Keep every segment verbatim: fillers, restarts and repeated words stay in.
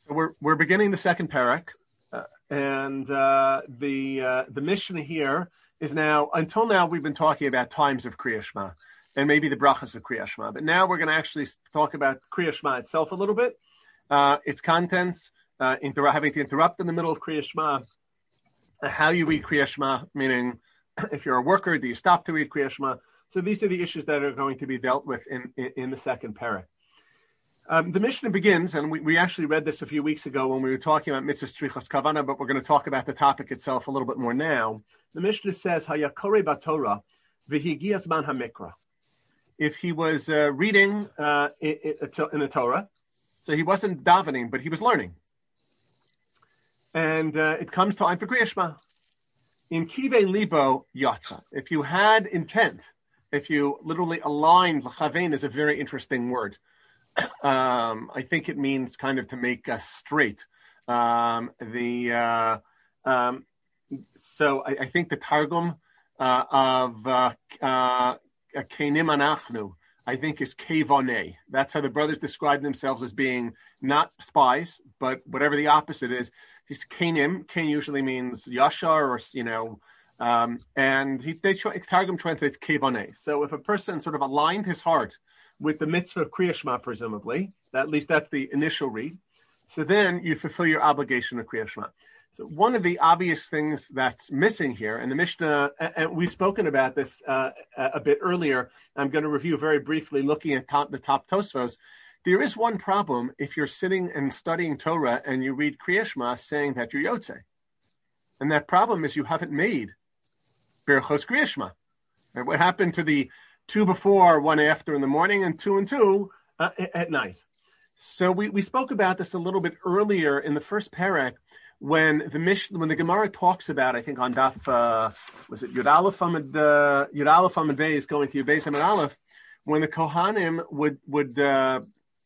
So we're we're beginning the second parak, uh, and uh, the uh, the Mishnah here is now. Until now, we've been talking about times of Kriya Shema and maybe the brachas of Kriya Shema, but now we're going to actually talk about Kriya Shema itself a little bit, uh, its contents, uh, inter- having to interrupt in the middle of Kriya Shema, uh, how you read Kriya Shema, meaning if you're a worker, do you stop to read Kriya Shema? So these are the issues that are going to be dealt with in in, in the second parak. Um, the Mishnah begins, and we, we actually read this a few weeks ago when we were talking about Mitzvah Strichas Kavana, but we're going to talk about the topic itself a little bit more now. The Mishnah says, Hayakore Batorah v'higias man hamikra. If he was uh, reading uh, in, in the Torah, so he wasn't davening, but he was learning. And uh, it comes time for Kriya Shema. In Kivei Libo Yatza. If you had intent, if you literally aligned, L'chavein is a very interesting word. Um, I think it means kind of to make us straight. Um, the uh, um, so I, I think the Targum uh, of uh, uh, Kenim Anachnu, I think, is Kevoneh. That's how the brothers describe themselves, as being not spies, but whatever the opposite is. He's Kenim. Ken usually means Yashar, or you know, um, and he they Targum translates Kevoneh. So if a person sort of aligned his heart with the mitzvah of Kriya Shema, presumably, at least that's the initial read, so then you fulfill your obligation of Kriya Shema. So one of the obvious things that's missing here, and the Mishnah, and we've spoken about this uh, a bit earlier, I'm going to review very briefly looking at top, the top Tosfos. There is one problem if you're sitting and studying Torah and you read Kriya Shema saying that you're Yotzei. And that problem is you haven't made Berachos Kriya Shema. And what happened to the two before, one after in the morning, and two and two uh, at night? So we, we spoke about this a little bit earlier in the first parak when the Mish, when the Gemara talks about, I think on Daf, uh, was it Yud Aleph Amud uh, Yud Aleph Amud Beis going to Yud Beis Amud Aleph, when the Kohanim would would uh,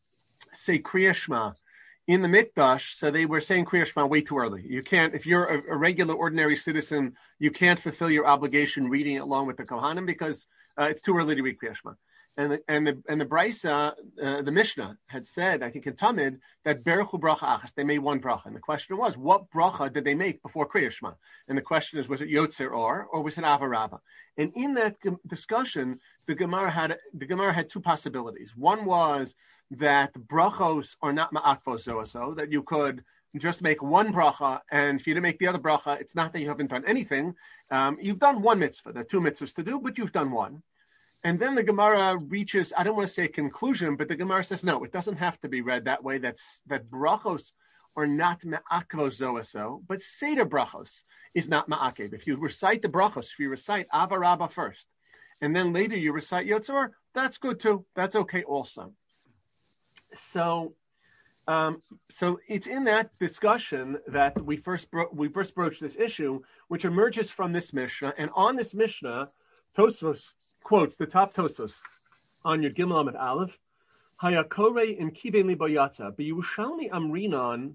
say Kriya Shema in the Mikdash, so they were saying Kriya Shema way too early. You can't, if you're a, a regular, ordinary citizen, you can't fulfill your obligation reading it along with the Kohanim because uh, it's too early to read Kriya Shema. And the and the and the Brisa, uh, the Mishnah had said, I think in Tamid, that Berechu bracha achas, they made one bracha. And the question was, what bracha did they make before Kriya Shema? And the question is, was it Yotzer or, or was it Avarabba? And in that g- discussion, the Gemara had the Gemara had two possibilities. One was that brachos are not ma'akvos zoaso, that you could just make one bracha, and if you didn't make the other bracha, it's not that you haven't done anything. Um, you've done one mitzvah. There are two mitzvahs to do, but you've done one. And then the Gemara reaches, I don't want to say a conclusion, but the Gemara says, no, it doesn't have to be read that way. That's that brachos are not ma'akvos zoaso, but Seder brachos is not ma'akev. If you recite the brachos, if you recite Avarabba first, and then later you recite Yotzor, that's good too. That's okay also. So, um, so it's in that discussion that we first bro- we first broached this issue, which emerges from this Mishnah. And on this Mishnah, Tosfos quotes the top Tosfos on your Gimel Amud Aleph, Hayakore in Kivei Libo Yatza, B'Yerushalmi Amrinon,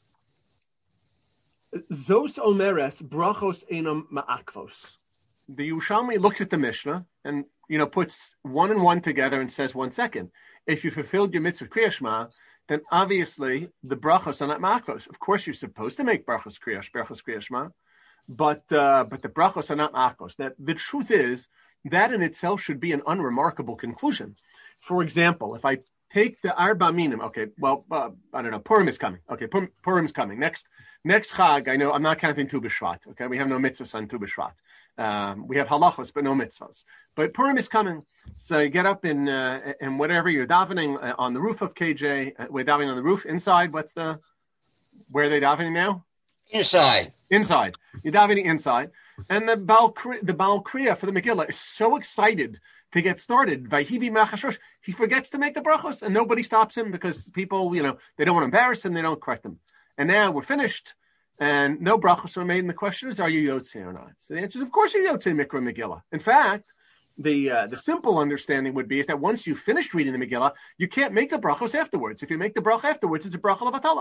Zos Omeres Brachos Enam Ma'akvos. The Yerushalmi looks at the Mishnah and, you know, puts one and one together and says, one second, if you fulfilled your mitzvah Kriya Shema, then obviously the brachos are not ma'akvos. Of course, you're supposed to make brachos Kriya, brachos Kriya Shema, but uh, but the brachos are not ma'akvos. That the truth is that in itself should be an unremarkable conclusion. For example, if I take the Arba Minim, okay, well, uh, I don't know, Purim is coming. Okay, Purim, Purim's coming. Next next Chag, I know I'm not counting Tu B'Shvat. Okay, we have no mitzvahs on Tu B'Shvat. Um, we have halachos, but no mitzvahs. But Purim is coming. So you get up in, uh, and whatever, you're davening uh, on the roof of K J. Uh, we're davening on the roof. Inside, what's the, where are they davening now? Inside. Inside. You're davening inside. And the Baal, the Baal Kriya for the Megillah is so excited to get started. Vayhivi Machashosh. He forgets to make the brachos, and nobody stops him because people, you know, they don't want to embarrass him. They don't correct him. And now we're finished, and no brachos are made. And the question is, are you Yotzei or not? So the answer is, of course, you're Yotzei Mikra Megillah. In fact, the uh, the simple understanding would be is that once you've finished reading the Megillah, you can't make the brachos afterwards. If you make the bracha afterwards, it's a bracha levatala.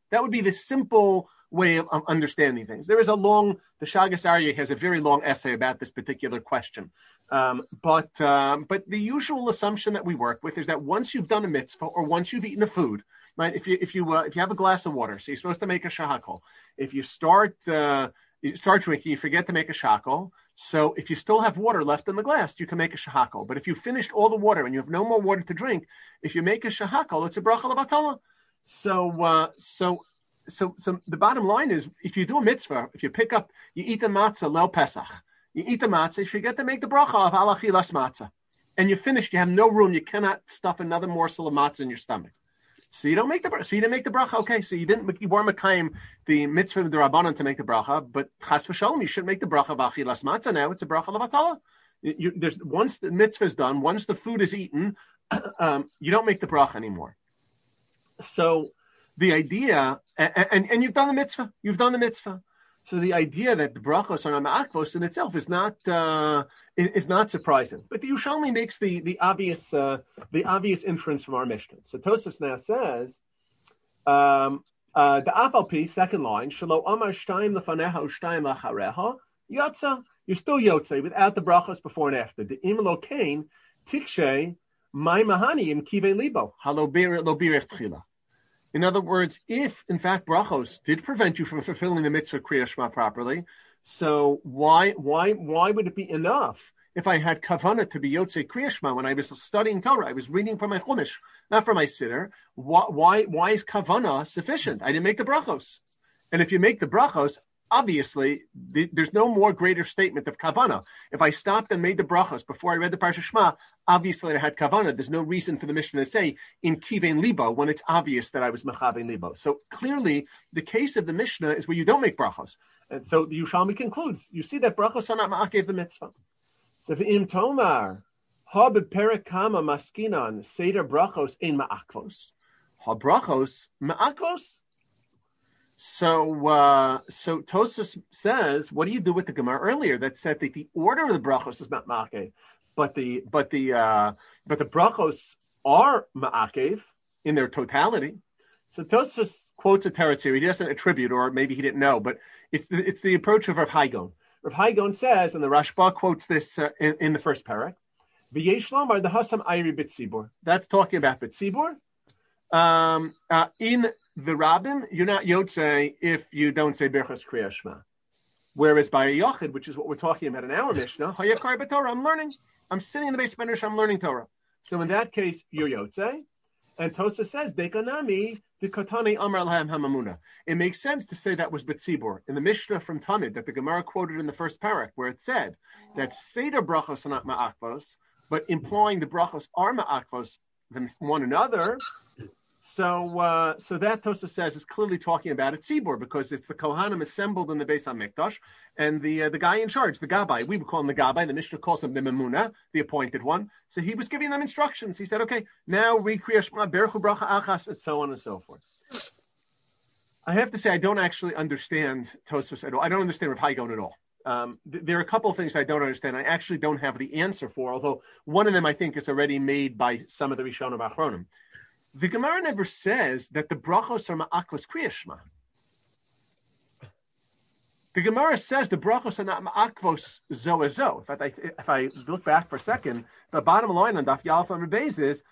That would be the simple way of, of understanding things. There is a long, the Shagas Aryeh has a very long essay about this particular question. Um, but um, but the usual assumption that we work with is that once you've done a mitzvah or once you've eaten a food, right? If you if you uh, if you have a glass of water, so you're supposed to make a shahakol. If you start uh, you start drinking, you forget to make a shahakol. So if you still have water left in the glass, you can make a shahakol. But if you finished all the water and you have no more water to drink, if you make a shahakol, it's a bracha levatala. So uh, so so so the bottom line is, if you do a mitzvah, if you pick up, you eat the matzah leil Pesach, you eat the matzah, you forget to make the bracha of al achilas matzah, and you're finished. You have no room. You cannot stuff another morsel of matzah in your stomach. So you don't make the so you didn't make the bracha. Okay, so you didn't you weren't mekayim the mitzvah of the rabbanon to make the bracha, but chas v'shalom you should make the bracha of achilas matzah. Now it's a bracha levatala. You, there's once the mitzvah is done, once the food is eaten, um, you don't make the bracha anymore. So the idea, and, and, and you've done the mitzvah, you've done the mitzvah. So the idea that the brachos are ma'akvos in itself is not uh, is not surprising. But the Yerushalmi makes the the obvious uh, the obvious inference from our Mishnah. So Tosfos now says, um, uh, the Afalpi, second line, Shelo Amar Shtayim Lefaneha Ushtayim Lachareha Yotza. You're still Yotze without the brachos before and after. The Imelo Kain Tikshe Mai Mahani Im Kive Libo Halo Bir Lo Birech Tchila. In other words, if, in fact, brachos did prevent you from fulfilling the mitzvah Kriya Shema properly, so why why why would it be enough if I had kavanah to be Yotzei Kriya Shema when I was studying Torah? I was reading from my chumash, not from my siddur. Why, why, why is kavanah sufficient? I didn't make the brachos. And if you make the brachos, obviously, the, there's no more greater statement of kavanah. If I stopped and made the brachos before I read the Parsha Shema, obviously I had kavanah. There's no reason for the Mishnah to say in kivein libo when it's obvious that I was mechavein libo. So clearly, the case of the Mishnah is where you don't make brachos. And so the Yerushalmi concludes, you see that brachos are not ma'akev the mitzvah. So v'im tomar, ha beperek kama maskinan, seder brachos ein ma'akvos. Ha brachos ma'akvos. So, uh, so Tosfos says, what do you do with the Gemara earlier that said that the order of the brachos is not ma'akev, but the but the uh, but the brachos are ma'akev in their totality. So Tosfos quotes a teretz here. He doesn't attribute, or maybe he didn't know, but it's the, it's the approach of Rav Haigon. Rav Haigon says, and the Rashba quotes this uh, in, in the first parak, V'yesh lamar the hasam ayri b'tzibur. That's talking about b'tzibur. Um, uh, in the Rabbim, you're not Yotzei if you don't say Birchas Kriya Shema. Whereas by a Yochid, which is what we're talking about in our Mishnah, Hayakar b'Torah, I'm learning. I'm sitting in the base of Medrash, I'm learning Torah. So in that case, you're Yotzei. And Tosfos says, Dekanami, the Katani Amar Lahem Hamamuna. It makes sense to say that was B'tzibur. In the Mishnah from Tamid, that the Gemara quoted in the first parak, where it said that Seder brachos are not ma'akvos, but implying the brachos are ma'akvos than one another. So, uh, so that Tosfos says is clearly talking about a tzibur because it's the Kohanim assembled in the Beis HaMikdash, and the uh, the guy in charge, the Gabbai, we would call him the Gabbai. The Mishnah calls him the Memuna, the appointed one. So he was giving them instructions. He said, "Okay, now read Kriya Shema, Berchu Bracha Achas, and so on and so forth." I have to say, I don't actually understand Tosfos at all. I don't understand Rav Haigon at all. Um, th- there are a couple of things I don't understand. I actually don't have the answer for, although one of them I think is already made by some of the Rishonim Achronim. The Gemara never says that the brachos are ma'akvos Kriya Shema. The Gemara says the brachos are not ma'akvos zo as zo. In fact, I, if I look back for a second, the bottom line on Daf Yalef Amud Beis is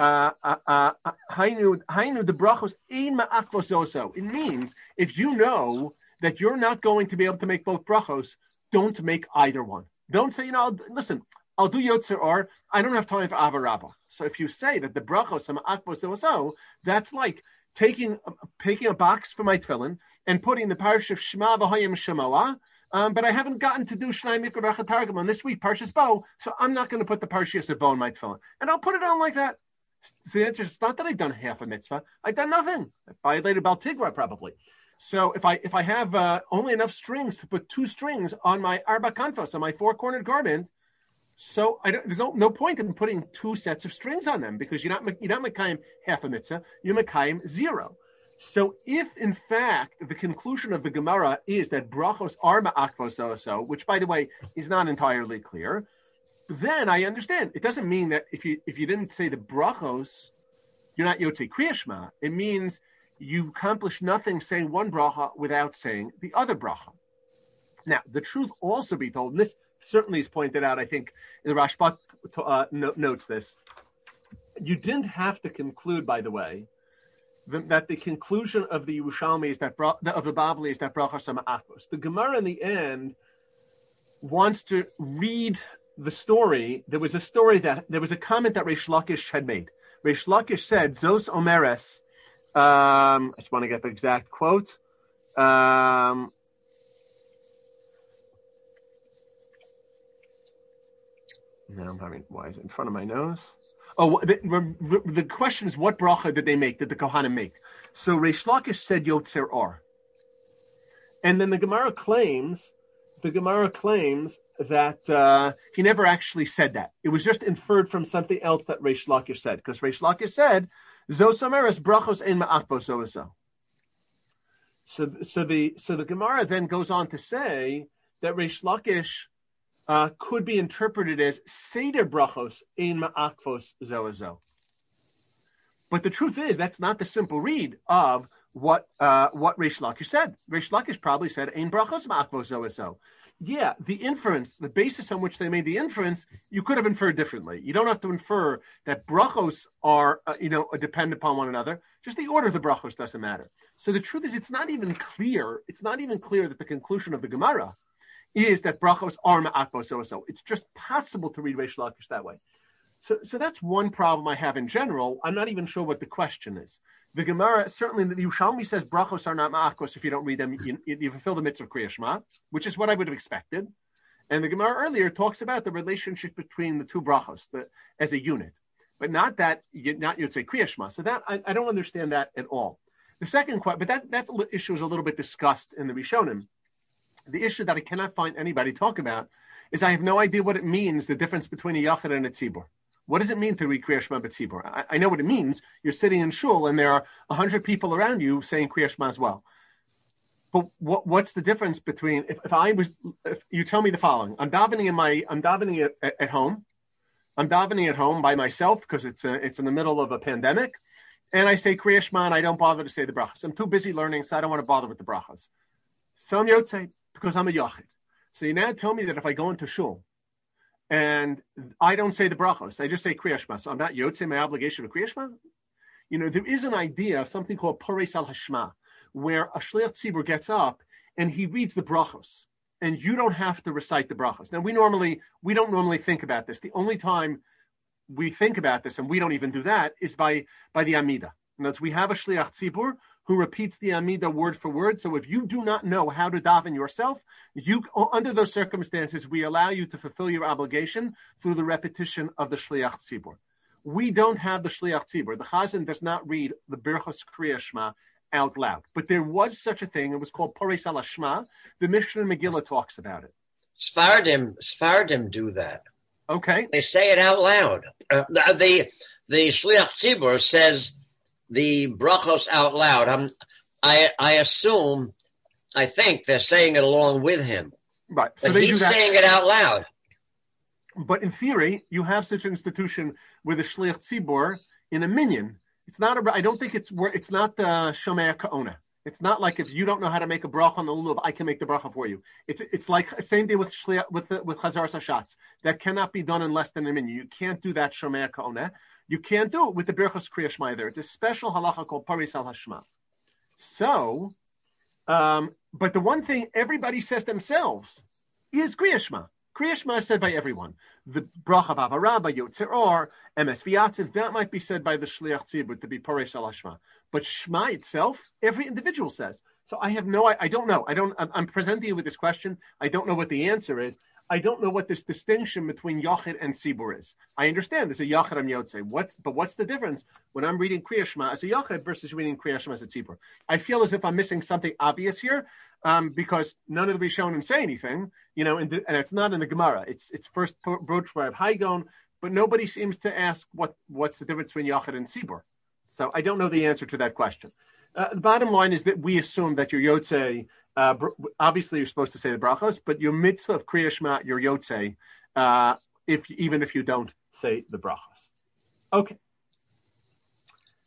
hainu hainu the brachos ein ma'akvos zo zo. It means if you know that you're not going to be able to make both brachos, don't make either one. Don't say, you know, listen, I'll do Yotzer or I don't have time for Ava Rabbah. So if you say that the brachos are ma'akvos zo zo, that's like taking taking a box for my tefillin and putting the parsha of Shema v'Hayim Shemoah, um, but I haven't gotten to do Shnai Mikra Bracha Targum on this week, Parshas Bo, so I'm not going to put the parsha of Bo in my tefillin, and I'll put it on like that. So the answer is, it's not that I've done half a mitzvah; I've done nothing. I violated Bal Tigra probably. So if I if I have uh, only enough strings to put two strings on my arba kanfos, on my four cornered garment. So I don't, there's no, no point in putting two sets of strings on them because you're not you're not mekayim half a mitzvah, you're mekayim zero. So if in fact the conclusion of the Gemara is that brachos are ma'akvos so, which by the way is not entirely clear, then I understand. It doesn't mean that if you if you didn't say the brachos, you're not yotzei Kriya Shema. It means you accomplish nothing saying one bracha without saying the other bracha. Now, the truth also be told, and this certainly is pointed out, I think, the Rashbam uh, no, notes this. You didn't have to conclude, by the way, the, that the conclusion of the Yerushalmi is that of the Bavli is that brachas are ma'akos. The Gemara in the end wants to read the story. There was a story that there was a comment that Reish Lakish had made. Reish Lakish said, "Zos omeres." Um, I just want to get the exact quote. Um, now I'm having, why is it in front of my nose? Oh, the, the question is, what bracha did they make? Did the Kohanim make? So Reish Lakish said Yotzer Or. And then the Gemara claims, the Gemara claims that uh, he never actually said that. It was just inferred from something else that Reish Lakish said. Because Reish Lakish said, Zos Ameres brachos ein ma'akbos zoazo. So, so the so the Gemara then goes on to say that Reish Lakish uh, could be interpreted as Seder brachos ein ma'akbos zoazo. But the truth is, that's not the simple read of what uh, what Reish Lakish said. Reish Lakish probably said ein brachos ma'akbos zoazo. Yeah, the inference, the basis on which they made the inference, you could have inferred differently. You don't have to infer that brachos are, uh, you know, depend upon one another. Just the order of the brachos doesn't matter. So the truth is, it's not even clear. It's not even clear that the conclusion of the Gemara is that brachos are ma'akbos zoazo. It's just possible to read Reish Lakish that way. So, so that's one problem I have in general. I'm not even sure what the question is. The Gemara, certainly the Yerushalmi says brachos are not ma'akos. If you don't read them, you, you fulfill the mitzvah of Kriya Shema, which is what I would have expected. And the Gemara earlier talks about the relationship between the two brachos the, as a unit, but not that you, not you'd say Kriya Shema. So that I, I don't understand that at all. The second question, but that, that issue is a little bit discussed in the Rishonim. The issue that I cannot find anybody talk about is I have no idea what it means, the difference between a yachid and a tzibur. What does it mean to read Kriya Shema b'tzibur? I, I know what it means. You're sitting in shul and there are a hundred people around you saying Kriya Shema as well. But what, what's the difference between if, if I was? If you tell me the following: I'm davening in my, I'm davening at, at, at home. I'm davening at home by myself because it's a, it's in the middle of a pandemic, and I say Kriya Shema and I don't bother to say the brachas. I'm too busy learning, so I don't want to bother with the brachas. So I'm yotzei because I'm a yachid. So you now tell me that if I go into shul and I don't say the brachos, I just say Kriya Shema. So I'm not yotzei my obligation of Kriya Shema. You know, there is an idea of something called Poreis al Hashma, where a shliach tzibur gets up and he reads the brachos, and you don't have to recite the brachos. Now, we normally we don't normally think about this. The only time we think about this, and we don't even do that, is by by the Amida. In other words, we have a shliach tzibur who repeats the Amida word for word. So if you do not know how to daven yourself, you under those circumstances, we allow you to fulfill your obligation through the repetition of the shliach tzibur. We don't have the shliach tzibur. The chazan does not read the Birchos Kriya Shema out loud. But there was such a thing. It was called Poreis al Hashma. The Mishnah Megillah talks about it. Sfardim, Sfardim do that. Okay. They say it out loud. Uh, the, the the Shliach Tzibur says the brachos out loud. I'm, I I assume, I think they're saying it along with him. Right. So but they he's do that. saying it out loud. But in theory, you have such an institution with a Shliach Tzibur in a minyan. It's not a. I don't think it's where it's not the Shomea Ka'ona. It's not like if you don't know how to make a bracha on the lulav, I can make the bracha for you. It's it's like same thing with shliach, with the, with Chazaras Hashatz. That cannot be done in less than a minyan. You can't do that Shomea Ka'ona. You can't do it with the Birchos Kriya Shema either. It's a special halacha called Poreis al Hashma. So, um, but the one thing everybody says themselves is Kriya Shema. Kriya Shema is said by everyone. The bracha b'ava rabba, Yotzer Or, M S V'yatziv, that might be said by the Shliach Tzibur to be Poreis al Hashma. But Shema itself, every individual says. So I have no, I, I don't know. I don't, I'm, I'm presenting you with this question. I don't know what the answer is. I don't know what this distinction between Yachid and Tzibur is. I understand there's a Yachid and Yotzei. What's, but what's the difference when I'm reading Kriya Shema as a Yachid versus reading Kriya Shema as a Tzibur? I feel as if I'm missing something obvious here. Um, because none of the Rishonim say anything, you know, and, and it's not in the Gemara. It's it's first broached by Haigon, but nobody seems to ask what, what's the difference between Yachid and Tzibur. So I don't know the answer to that question. Uh, the bottom line is that we assume that your Yotzei, uh, obviously you're supposed to say the brachos, but your mitzvah of Kriya Shema, your Yotzei, uh, if even if you don't say the brachos. Okay.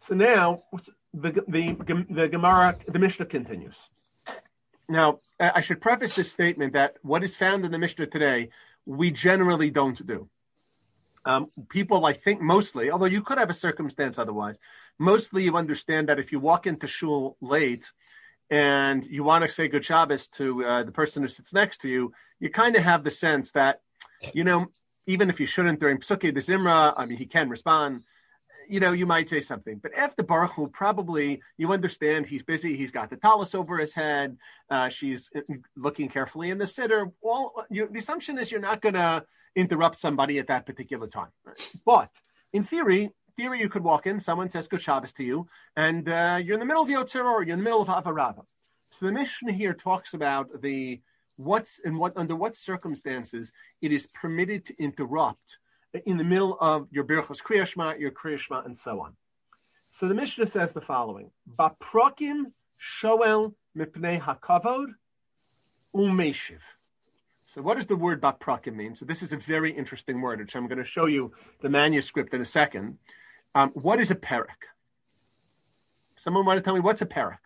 So now the the the Gemara, the Mishnah continues. Now, I should preface this statement that what is found in the Mishnah today, we generally don't do. Um, people, I think, mostly, although you could have a circumstance otherwise, mostly you understand that if you walk into shul late and you want to say good Shabbos to uh, the person who sits next to you, you kind of have the sense that, you know, even if you shouldn't during Psukkei de Zimra, I mean, he can respond, you know, you might say something. But after Baruch Hu, probably you understand he's busy. He's got the talus over his head. Uh, she's looking carefully in the siddur. All you, the assumption is you're not going to interrupt somebody at that particular time. But in theory, theory, you could walk in, someone says good Shabbos to you, and uh, you're in the middle of Yotzer or you're in the middle of Avarava. So the Mishnah here talks about the what's and what under what circumstances it is permitted to interrupt in the middle of your Birchos Kriya Shema, your Kriya Shema, and so on. So the Mishnah says the following: Baprokim shoel mipnei hakavod umeshiv. So what does the word baprokim mean? So this is a very interesting word, which I'm going to show you the manuscript in a second. Um, what is a perek? Someone want to tell me what's a perek?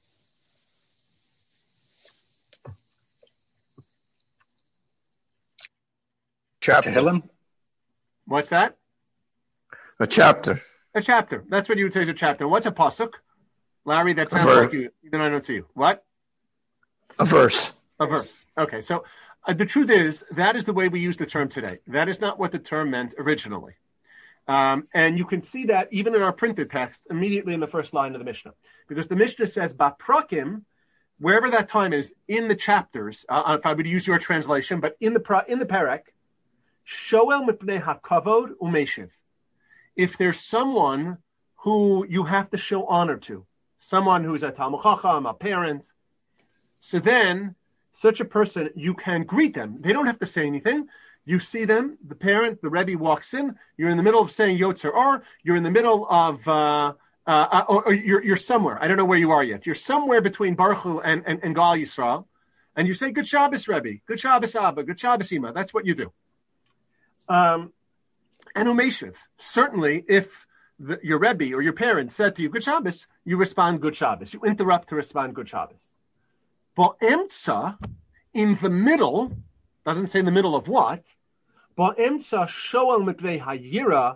Chapter. What's that? A chapter. A chapter. That's what you would say is a chapter. What's a pasuk? Larry, that sounds like you, even though I don't see you. What? A verse. A verse. Okay, so uh, the truth is, that is the way we use the term today. That is not what the term meant originally. Um, and you can see that even in our printed text, immediately in the first line of the Mishnah. Because the Mishnah says, Baprokim, wherever that time is, in the chapters, uh, if I would use your translation, but in the pro- in the perek, Shoel mipnei hakavod umeshiv. If there's someone who you have to show honor to, someone who's a Talmud Chacham, a parent, so then such a person, you can greet them. They don't have to say anything. You see them, the parent, the Rebbe walks in, you're in the middle of saying Yotzer Or, you're in the middle of, uh, uh, or, or you're, you're somewhere, I don't know where you are yet, you're somewhere between Baruch Hu and, and, and Gal Yisrael, and you say, good Shabbos, Rebbe, good Shabbos, Abba, good Shabbos, Ima. That's what you do. Um, and Umeshiv, certainly if the, your Rebbe or your parents said to you, good Shabbos, you respond, good Shabbos. You interrupt to respond, good Shabbos. But Emtza, in the middle, doesn't say in the middle of what, but Emtza shoel mipnei hayira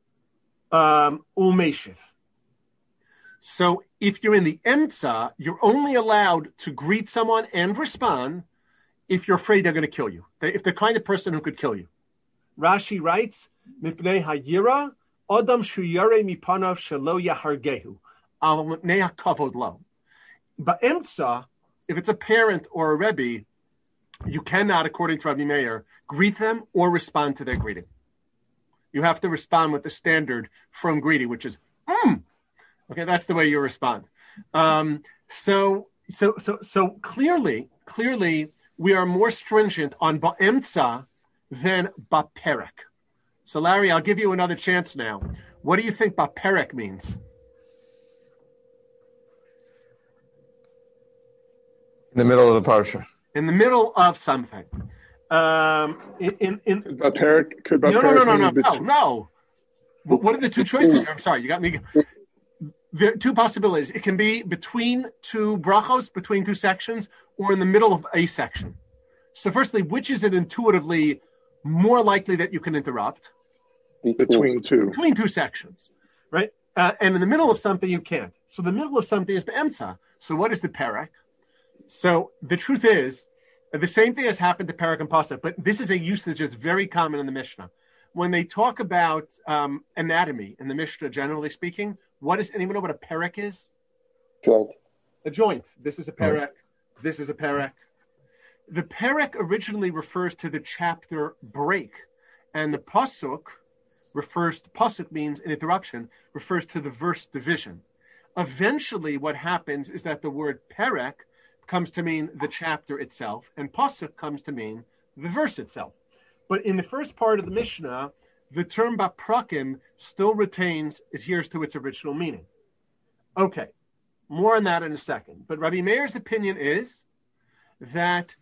umeshiv. So if you're in the Emtza, you're only allowed to greet someone and respond if you're afraid they're going to kill you. If they're the kind of person who could kill you. Rashi writes, Mipnei hayira adam shuyare mipanav shelo yahargehu al mipnei hakavod lo. But Emtza, if it's a parent or a Rebbe, you cannot, according to Rabbi Meir, greet them or respond to their greeting. You have to respond with the standard from greeting, which is, hmm. Okay, that's the way you respond. Um, so, so, so, so clearly, clearly, we are more stringent on ba'emtza than ba'perek. So, Larry, I'll give you another chance now. What do you think ba'perek means? In the middle of the parsha. In the middle of something. Um, in, in, in ba'perek, could ba'perek no, no, no, no, no, mean no, no. What are the two choices? I'm sorry, you got me. There are two possibilities. It can be between two brachos, between two sections, or in the middle of a section. So firstly, which is it intuitively more likely that you can interrupt? Between two. Between two sections, right? Uh, and in the middle of something, you can't. So the middle of something is be'emtza. So what is the perek? So the truth is, the same thing has happened to perek and pasuk, but this is a usage that's very common in the Mishnah. When they talk about um, anatomy in the Mishnah, generally speaking, what is, anyone know what a perek is? Joint. A joint. This is a perek. This is a perek. The perek originally refers to the chapter break, and the pasuk refers to, pasuk means an interruption, refers to the verse division. Eventually, what happens is that the word perek comes to mean the chapter itself, and pasuk comes to mean the verse itself. But in the first part of the Mishnah, the term baprakim still retains, adheres to its original meaning. Okay, more on that in a second. But Rabbi Meir's opinion is that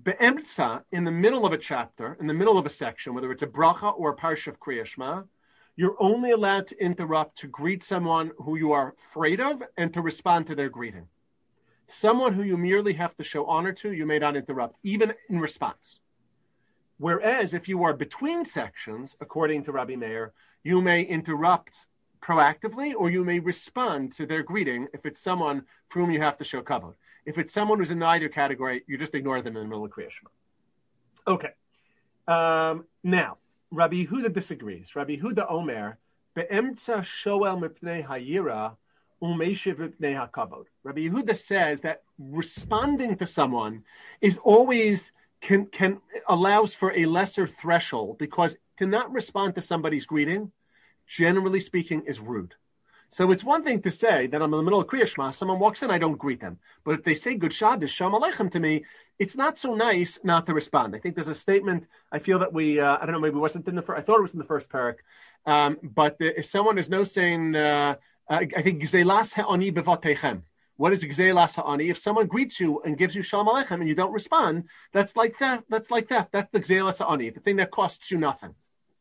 be'emtza, in the middle of a chapter, in the middle of a section, whether it's a bracha or a parsha of Kriya Shema, You're only allowed to interrupt to greet someone who you are afraid of and to respond to their greeting. Someone who you merely have to show honor to, you may not interrupt, even in response. Whereas if you are between sections, according to Rabbi Meir, you may interrupt proactively or you may respond to their greeting if it's someone for whom you have to show kavod. If it's someone who's in neither category, you just ignore them in the middle of Kriya Shema. Okay. Um, now, Rabbi Yehuda disagrees. Rabbi Yehuda Omer, be'emtza shoel mipnei hayira u'meishiv mipnei hakavod. Rabbi Yehuda says that responding to someone is always can can allows for a lesser threshold, because to not respond to somebody's greeting, generally speaking, is rude. So it's one thing to say that I'm in the middle of Kriya Shema, someone walks in, I don't greet them. But if they say Good Shabbos, Shalom Aleichem to me, it's not so nice not to respond. I think there's a statement, I feel that we, uh, I don't know, maybe it wasn't in the first, I thought it was in the first parak. Um, but the, if someone is no saying, uh, uh, I think, Gzelas ha'ani b'vatechem. What is Gzelas ha'ani? If someone greets you and gives you Shalom Aleichem and you don't respond, that's like that. That's like that. That's the Gzelas ha'ani, the thing that costs you nothing.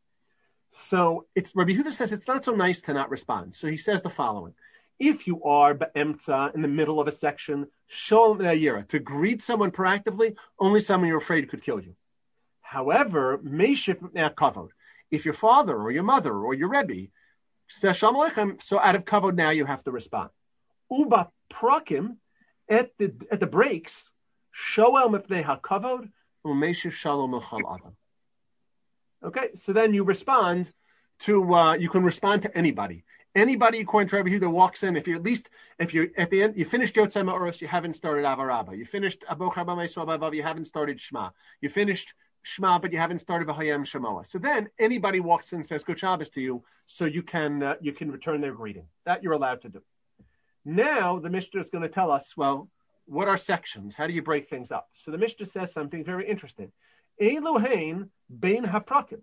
So it's Rabbi Yehuda says it's not so nice to not respond. So he says the following: if you are b'emtza, in the middle of a section, shalom nayira, to greet someone proactively, only someone you're afraid could kill you. However, meishif kavod, if your father or your mother or your rebbe says shalom aleichem, so out of kavod now you have to respond. Uba prakim, at the at the breaks, shoel mipnei hakavod u'meishiv shalom l'chol adam. Okay, so then you respond to, uh, you can respond to anybody. Anybody, according to Rabbi Yehuda, walks in, if you at least, if you're at the end, you finished Yotzei Ma'oros, you haven't started Avarabba. You finished Aboch Haba Meiswa Bavav, you haven't started Shema. You finished Shema, but you haven't started V'hayem Shemoah. So then anybody walks in and says Good Shabbos to you, so you can, uh, you can return their greeting. That you're allowed to do. Now the Mishnah is going to tell us, well, what are sections? How do you break things up? So the Mishnah says something very interesting. Elohein bein haprakim.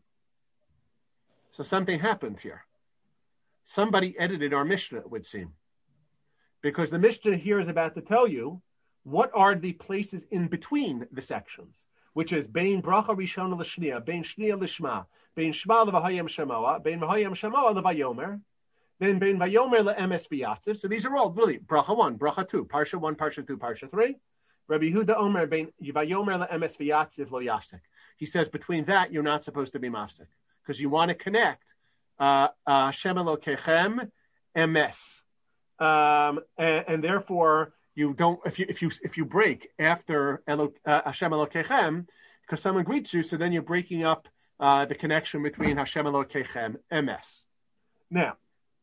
So something happened here. Somebody edited our Mishnah, it would seem. Because the Mishnah here is about to tell you what are the places in between the sections, which is bein bracha rishona l'shniya, bein shniya l'shma, bein shma l'vahayim shemoah, bein vahayim shemoah l'vayomer, then bein vayomer le'emes v'yatziv. So these are all really bracha one, bracha two, parsha one, parsha two, parsha three. Rabbi Yehuda Omer bein vayomer le'emes v'yatziv lo yafsek. He says between that you're not supposed to be mafsek, because you want to connect Hashem Elokechem emes, um, and, and therefore you don't. If you if you if you break after Elo, uh, Hashem Elokechem, because someone greets you, so then you're breaking up uh, the connection between Hashem Elokechem emes. Now,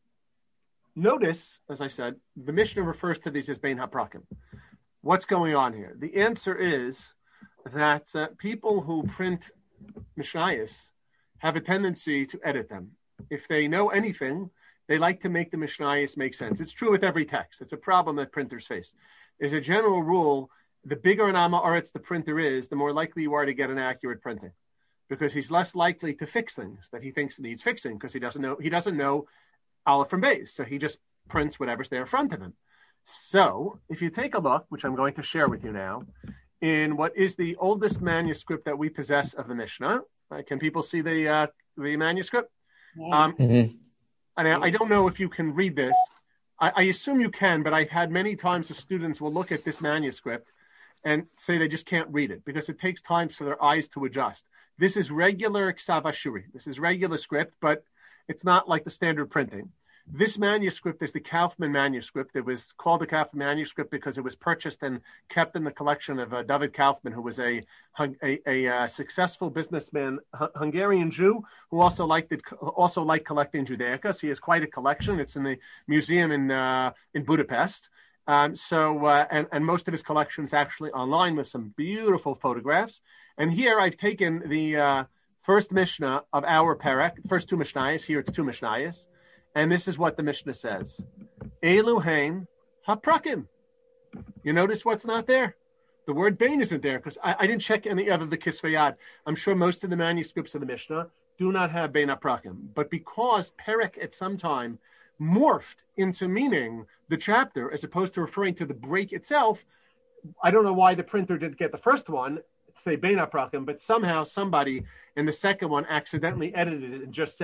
notice, as I said, the Mishnah refers to these as bein haprakim. What's going on here? The answer is that uh, people who print Mishnayos have a tendency to edit them. If they know anything, they like to make the Mishnayos make sense. It's true with every text. It's a problem that printers face. As a general rule, the bigger an Amma Aretz the printer is, the more likely you are to get an accurate printing, because he's less likely to fix things that he thinks needs fixing, because he doesn't know he doesn't know Aleph from Beis, so he just prints whatever's there in front of him. So if you take a look, which I'm going to share with you now, in what is the oldest manuscript that we possess of the Mishnah. Uh, can people see the uh, the manuscript? Um, mm-hmm. And I, I don't know if you can read this. I, I assume you can, but I've had many times the students will look at this manuscript and say they just can't read it because it takes time for their eyes to adjust. This is regular Ksav Ashuri. This is regular script, but it's not like the standard printing. This manuscript is the Kaufman manuscript. It was called the Kaufman manuscript because it was purchased and kept in the collection of uh, David Kaufman, who was a a, a, a successful businessman, H- Hungarian Jew, who also liked it, also liked collecting Judaica. So he has quite a collection. It's in the museum in uh, in Budapest. Um, so uh, and and most of his collection is actually online with some beautiful photographs. And here I've taken the uh, first Mishnah of our Perek, first two Mishnayos. Here it's two Mishnayos. And this is what the Mishnah says. Eluhein haprakim. You notice what's not there? The word bein isn't there, because I, I didn't check any other the Kisvei Yad. I'm sure most of the manuscripts of the Mishnah do not have bein haprakim. But because Perek at some time morphed into meaning the chapter as opposed to referring to the break itself, I don't know why the printer didn't get the first one, say bein haprakim, but somehow somebody in the second one accidentally edited it and just said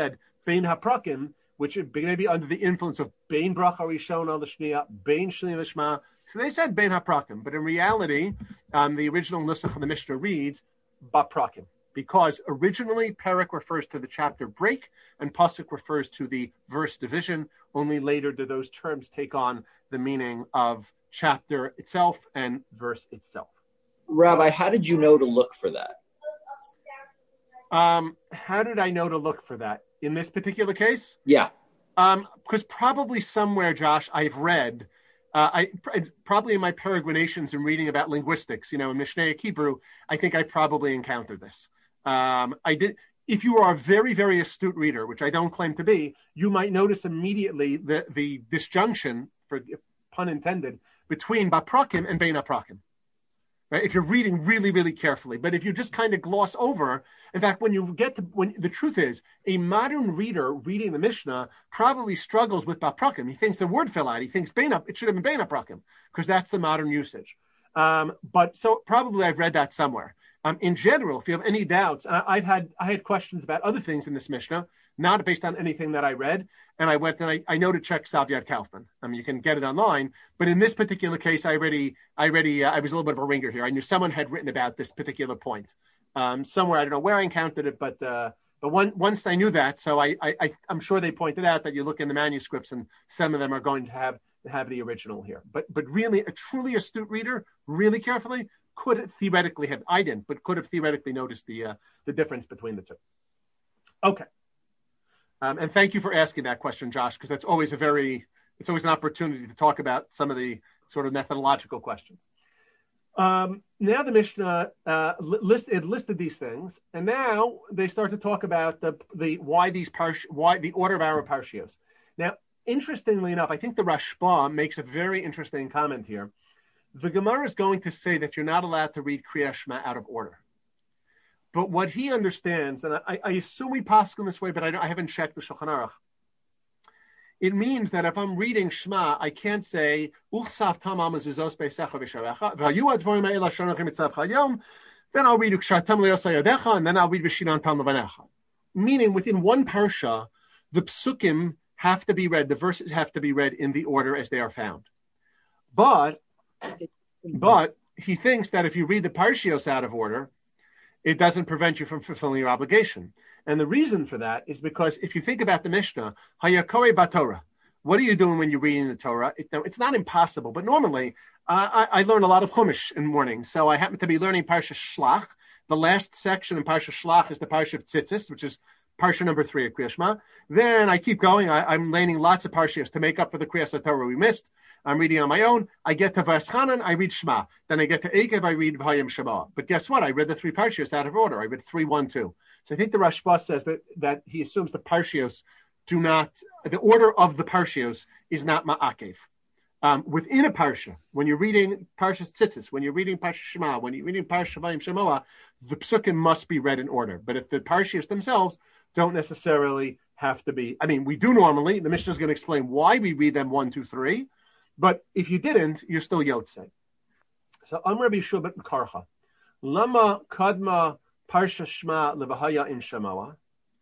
Bein haprakim, which may be under the influence of Bein bracha rishona l'shniya, Bein shni l'shma. So they said Bein haprakim, but in reality, um, the original nusach of the Mishnah reads baprakim, because originally Perek refers to the chapter break and Pasuk refers to the verse division. Only later do those terms take on the meaning of chapter itself and verse itself. Rabbi, how did you know to look for that? Um, how did I know to look for that in this particular case? Yeah. Um, because probably somewhere, Josh, I've read, uh, I probably in my peregrinations and reading about linguistics, you know, in Mishnaic Hebrew, I think I probably encountered this. Um, I did. If you are a very, very astute reader, which I don't claim to be, you might notice immediately the, the disjunction, for pun intended, between baprakim and bein haprakim. Right? If you're reading really, really carefully. But if you just kind of gloss over, in fact, when you get to, when the truth is, a modern reader reading the Mishnah probably struggles with baprakim. He thinks the word fell out. He thinks bein, it should have been bein haprakim, because that's the modern usage. Um, but so probably I've read that somewhere. Um, in general, if you have any doubts, I, I've had I had questions about other things in this Mishnah, not based on anything that I read, and I went and I, I know to check Savyad Kaufman. I mean, you can get it online, but in this particular case, I already I already uh, I was a little bit of a ringer here. I knew someone had written about this particular point um, somewhere. I don't know where I encountered it, but uh, but one, once I knew that, so I, I I'm sure they pointed out that you look in the manuscripts and some of them are going to have have the original here. But but really, a truly astute reader, really carefully, could theoretically have, I didn't, but could have theoretically noticed the uh, the difference between the two. Okay. Um, and thank you for asking that question, Josh, because that's always a very, it's always an opportunity to talk about some of the sort of methodological questions. Um, now the Mishnah uh, list, it listed these things, and now they start to talk about the the why these parsh, why the order of our parshios. Now, interestingly enough, I think the Rashba makes a very interesting comment here. The Gemara is going to say that you're not allowed to read Kriya Shema out of order. But what he understands, and I, I assume we pass in this way, but I, I haven't checked the Shulchan Aruch. It means that if I'm reading Shema, I can't say, then I'll read and then I'll read V'shinan Tam Levanecha. Meaning, within one parsha, the psukim have to be read, the verses have to be read in the order as they are found. But But he thinks that if you read the parshios out of order, it doesn't prevent you from fulfilling your obligation. And the reason for that is because if you think about the Mishnah, Hayakore Batorah, what are you doing when you're reading the Torah? It, it's not impossible, but normally uh, I, I learn a lot of Chumash in the morning. So I happen to be learning Parsha Shlach. The last section in Parsha Shlach is the Parsha of Tzitzis, which is Parsha number three of Kriya Shema. Then I keep going. I, I'm learning lots of Parshios to make up for the Kriyas Torah we missed. I'm reading on my own. I get to Vaschanan, I read Shema. Then I get to Ekev, I read Vayim Shema. But guess what? I read the three Parshios out of order. I read three, one, two. So I think the Rashba says that, that he assumes the Parshios do not, the order of the Parshios is not Ma'akev. Um, within a Parsha, when you're reading Parsha Tzitzis, when you're reading Parsha Shema, when you're reading Parsha Vayim Shemoah, the Psukim must be read in order. But if the Parshios themselves don't necessarily have to be, I mean, we do normally, the Mishnah is going to explain why we read them one, two, three. But if you didn't, you're still Yotzei. So I'm Rabbi Yeshua ben Karcha. Lama kadma parsha shema levahaya in Shemoah.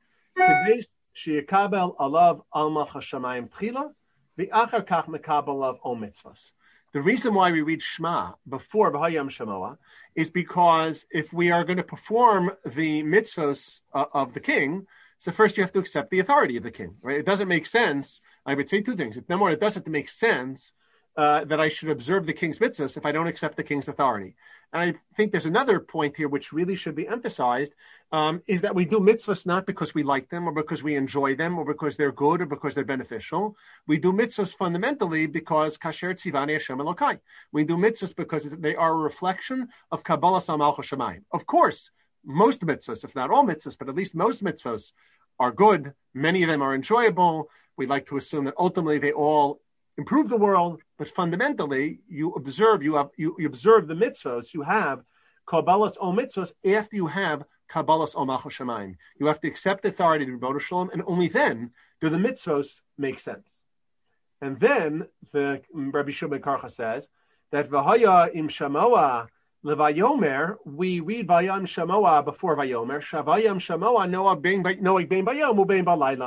Kedei sheyekabel alav alma hashamayim tchila v'achar kach mekabel alav o mitzvos. The reason why we read Shema before V'hayam Shemoah is because if we are going to perform the mitzvos uh, of the king, so first you have to accept the authority of the king. Right? It doesn't make sense. I would say two things. Number one, it doesn't make sense Uh, that I should observe the king's mitzvahs if I don't accept the king's authority. And I think there's another point here which really should be emphasized, um, is that we do mitzvahs not because we like them or because we enjoy them or because they're good or because they're beneficial. We do mitzvahs fundamentally because kasher tzivani Hashem Elokai. We do mitzvahs because they are a reflection of Kabbalah Samal Choshamayim. Of course, most mitzvahs, if not all mitzvahs, but at least most mitzvahs are good. Many of them are enjoyable. We like to assume that ultimately they all improve the world, but fundamentally, you observe you have you, you observe the mitzvahs. You have kabbalas o mitzvahs after you have kabbalas o malchus shamayim. You have to accept the authority of the Rebbeinu Shalom, and only then do the mitzvahs make sense. And then the Rabbi Yeshua ben Karcha says that v'haya im shamoah levayomer. We read vayam shamoah before vayomer. Shavayam shamoah noah bein noah bein bayom ubein balayla.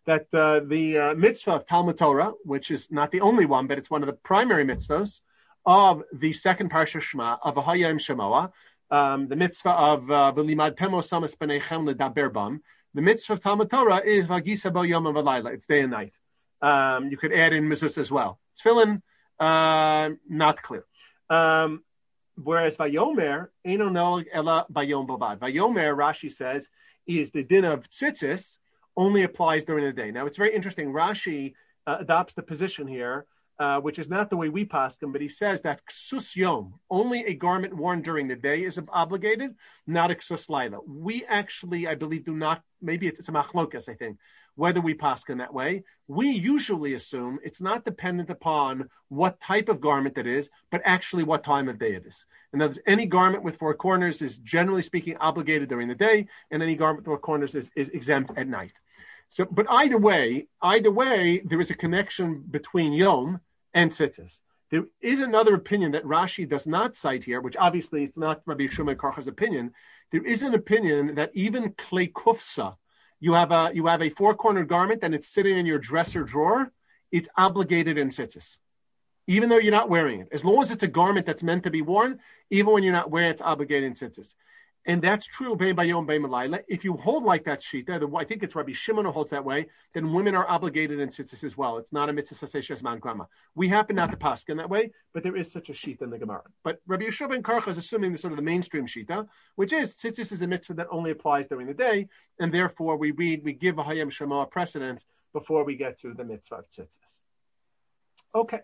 that uh, the uh, mitzvah of Talmud Torah, which is not the only one, but it's one of the primary mitzvahs of the second Parsha Shema, of Ahayim Shemoah, um, the mitzvah of V'limad Temo Samas B'neichem L'daber Bam. The mitzvah of Talmud Torah is V'gisa Bo Yom V'layla. It's day and night. Um, you could add in mitzvahs as well. Tefillin, uh, not clear. Um, whereas Vayomer, Eino Noeg Ela Bayom Bavad. Vayomer, Rashi says, is the din of tzitzis, only applies during the day. Now, it's very interesting. Rashi uh, adopts the position here, uh, which is not the way we paskin, but he says that ksus yom, only a garment worn during the day is obligated, not a ksus laila. We actually, I believe, do not, maybe it's, it's a machlokas, I think, whether we paskin that way. We usually assume it's not dependent upon what type of garment it is, but actually what time of day it is. In other words, any garment with four corners is generally speaking obligated during the day, and any garment with four corners is, is exempt at night. So, but either way, either way, there is a connection between Yom and Tzitzis. There is another opinion that Rashi does not cite here, which obviously it's not Rabbi Shimon Karcha's opinion. There is an opinion that even Klei Kufsa, you have a you have a four-cornered garment and it's sitting in your dresser drawer, it's obligated in Tzitzis, even though you're not wearing it. As long as it's a garment that's meant to be worn, even when you're not wearing it, it's obligated in Tzitzis. And that's true, Bein Bayom, Bein Malayla. If you hold like that shita, I think it's Rabbi Shimon who holds that way, then women are obligated in tzitzis as well. It's not a mitzvah saseshes man grama. We happen not to paskin in that way, but there is such a shita in the Gemara. But Rabbi Yeshua ben Karcha is assuming the sort of the mainstream shita, which is tzitzis is a mitzvah that only applies during the day, and therefore we read, we give a Hayam Shema precedence before we get to the mitzvah of tzitzis. Okay.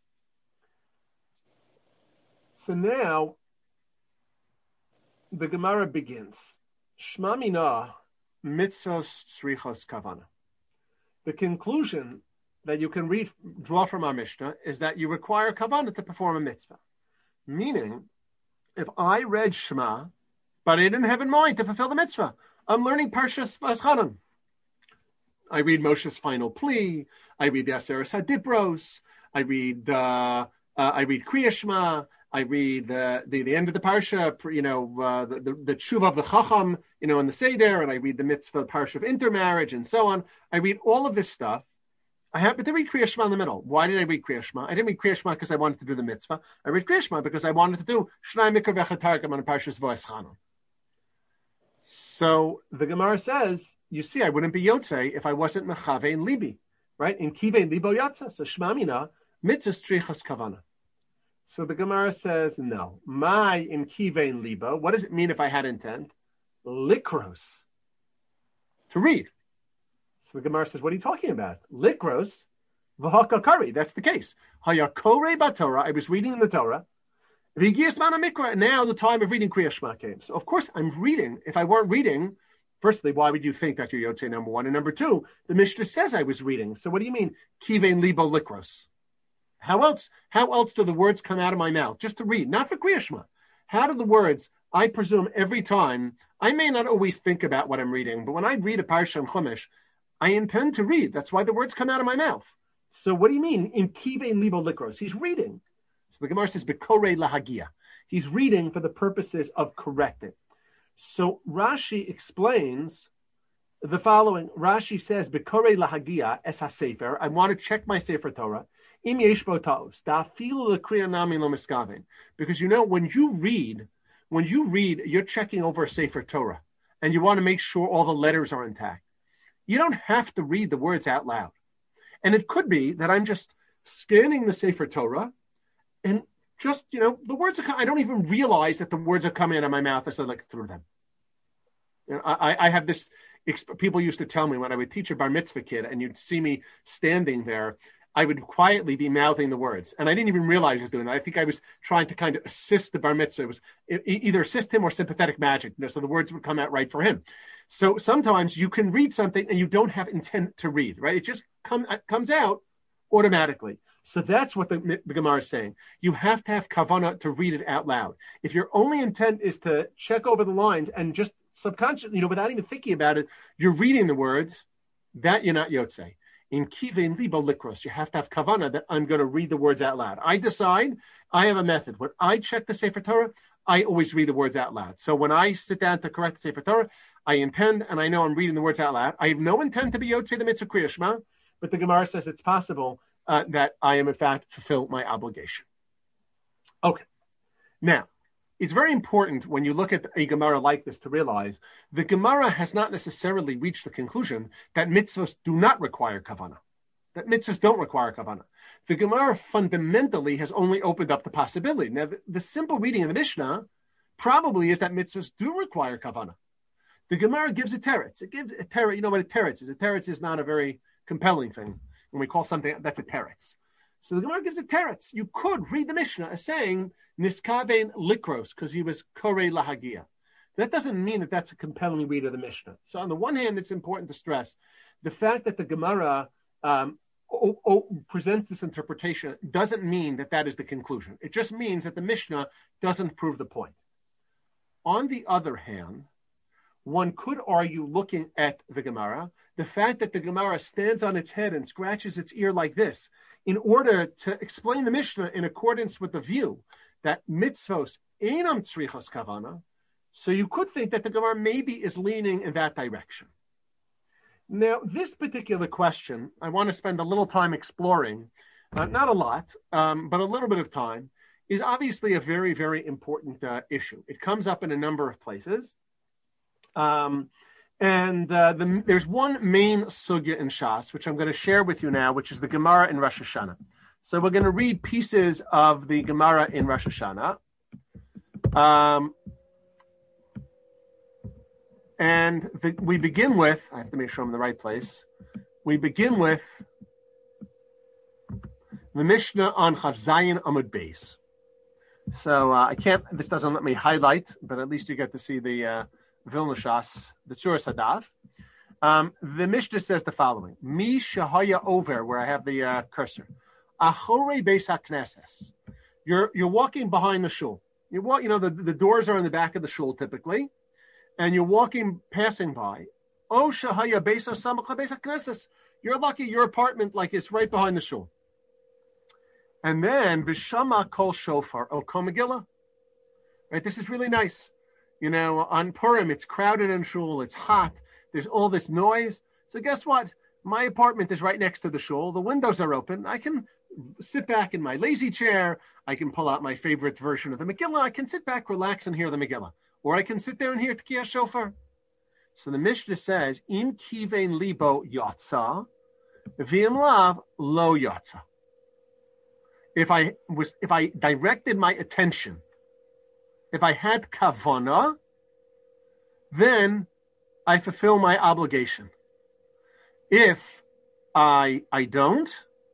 So now, the Gemara begins. Shma mina mitzvos tzrichos kavana. The conclusion that you can read, draw from our Mishnah is that you require kavana to perform a mitzvah. Meaning, if I read Shema, but I didn't have in mind to fulfill the mitzvah, I'm learning Parshas Vazchanan. I read Moshe's final plea. I read the Aseres HaDibros. I read uh, uh, I read Kriya Shema. I read the, the the end of the parsha, you know, uh, the, the the tshuva of the chacham, you know, in the seder, and I read the mitzvah parsha of intermarriage, and so on. I read all of this stuff. I happen to read Kriya Shema in the middle. Why did I read Kriya Shema? I didn't read Kriya Shema because I wanted to do the mitzvah. I read Kriya Shema because I wanted to do Shnai Mikra V'Chatargam on Parshas V'Eschanan. So the Gemara says, you see, I wouldn't be Yotzei if I wasn't Mechave and Libi, right? In Kivei Libo Yatza, so Shema Mina, mitzvah strichas kavana. So the Gemara says, no. My in Kivein Liba, what does it mean if I had intent? Likros. To read. So the Gemara says, what are you talking about? Likros, v'hakakari. That's the case. Hayakore b'Torah, I was reading in the Torah. V'giyas mana mikra, now the time of reading Kriya Shema came. So of course I'm reading. If I weren't reading, firstly, why would you think that you're Yotzei, number one? And number two, the Mishnah says I was reading. So what do you mean, Kivein Liba Likros? How else? How else do the words come out of my mouth? Just to read, not for Kriya Shema. How do the words? I presume every time. I may not always think about what I'm reading, but when I read a parsha in Chumash, I intend to read. That's why the words come out of my mouth. So what do you mean in Kivei Libo Likros? He's reading. So the Gemara says Bekorei Lahagia. He's reading for the purposes of correcting. So Rashi explains the following. Rashi says Bekorei Lahagia es haSefer. I want to check my Sefer Torah. Because you know, when you read, when you read, you're checking over a Sefer Torah, and you want to make sure all the letters are intact. You don't have to read the words out loud. And it could be that I'm just scanning the Sefer Torah, and just, you know, the words are, I don't even realize that the words are coming out of my mouth as I look through them. You know, I, I have this, people used to tell me when I would teach a bar mitzvah kid, and you'd see me standing there, I would quietly be mouthing the words. And I didn't even realize I was doing that. I think I was trying to kind of assist the bar mitzvah. It was either assist him or sympathetic magic, you know, so the words would come out right for him. So sometimes you can read something and you don't have intent to read, right? It just come, comes out automatically. So that's what the, the Gemara is saying. You have to have kavanah to read it out loud. If your only intent is to check over the lines and just subconsciously, you know, without even thinking about it, you're reading the words, that you're not Yotzei. In Kivein Libo Likros, you have to have kavanah that I'm going to read the words out loud. I decide, I have a method. When I check the Sefer Torah, I always read the words out loud. So when I sit down to correct the Sefer Torah, I intend, and I know I'm reading the words out loud, I have no intent to be Yotzei the mitzvah Kriya Shema, but the Gemara says it's possible uh, that I am in fact fulfill my obligation. Okay. Now, it's very important when you look at a Gemara like this to realize the Gemara has not necessarily reached the conclusion that mitzvahs do not require kavanah, that mitzvahs don't require kavanah. The Gemara fundamentally has only opened up the possibility. Now, the, the simple reading of the Mishnah probably is that mitzvahs do require kavanah. The Gemara gives a teretz. It gives a teretz. You know what a teretz is? A teretz is not a very compelling thing. When we call something, that's a teretz. So the Gemara gives a teretz. You could read the Mishnah as saying, Niskavein likros, because he was korei lahagia. That doesn't mean that that's a compelling read of the Mishnah. So on the one hand, it's important to stress the fact that the Gemara um, o- o- presents this interpretation doesn't mean that that is the conclusion. It just means that the Mishnah doesn't prove the point. On the other hand, one could argue, looking at the Gemara, the fact that the Gemara stands on its head and scratches its ear like this in order to explain the Mishnah in accordance with the view that mitzvos einam tzrichos kavana, so you could think that the Gemara maybe is leaning in that direction. Now, this particular question, I want to spend a little time exploring, uh, not a lot, um, but a little bit of time, is obviously a very, very important uh, issue. It comes up in a number of places. Um, and uh, the, there's one main sugya in Shas, which I'm going to share with you now, which is the Gemara in Rosh Hashanah. So we're going to read pieces of the Gemara in Rosh Hashanah. Um, and the, we begin with, I have to make sure I'm in the right place. We begin with the Mishnah on Chav Zayin Amud Beis. So uh, I can't, this doesn't let me highlight, but at least you get to see the uh, Vilna Shas, the Tzuras Hadav. Um, the Mishnah says the following: Mi shahaya over, where I have the uh, cursor. Achorei Beis HaKnesses. You're you're walking behind the shul. You walk, you know, the, the doors are in the back of the shul typically, and you're walking, passing by. Oh shahaya Beis HaSamach Beis HaKnesses. You're lucky your apartment like is right behind the shul. And then Bishama Kol Shofar O Kol Megillah. Right, this is really nice. You know, on Purim, it's crowded in shul, it's hot, there's all this noise. So guess what? My apartment is right next to the shul. The windows are open. I can sit back in my lazy chair. I can pull out my favorite version of the Megillah. I can sit back, relax, and hear the Megillah. Or I can sit there and hear Tkiyah Shofar. So the Mishnah says, Im kivein libo yatsa, v'im lav lo yatsa. If I was, if I directed my attention, if I had kavana, then I fulfill my obligation. If I I don't,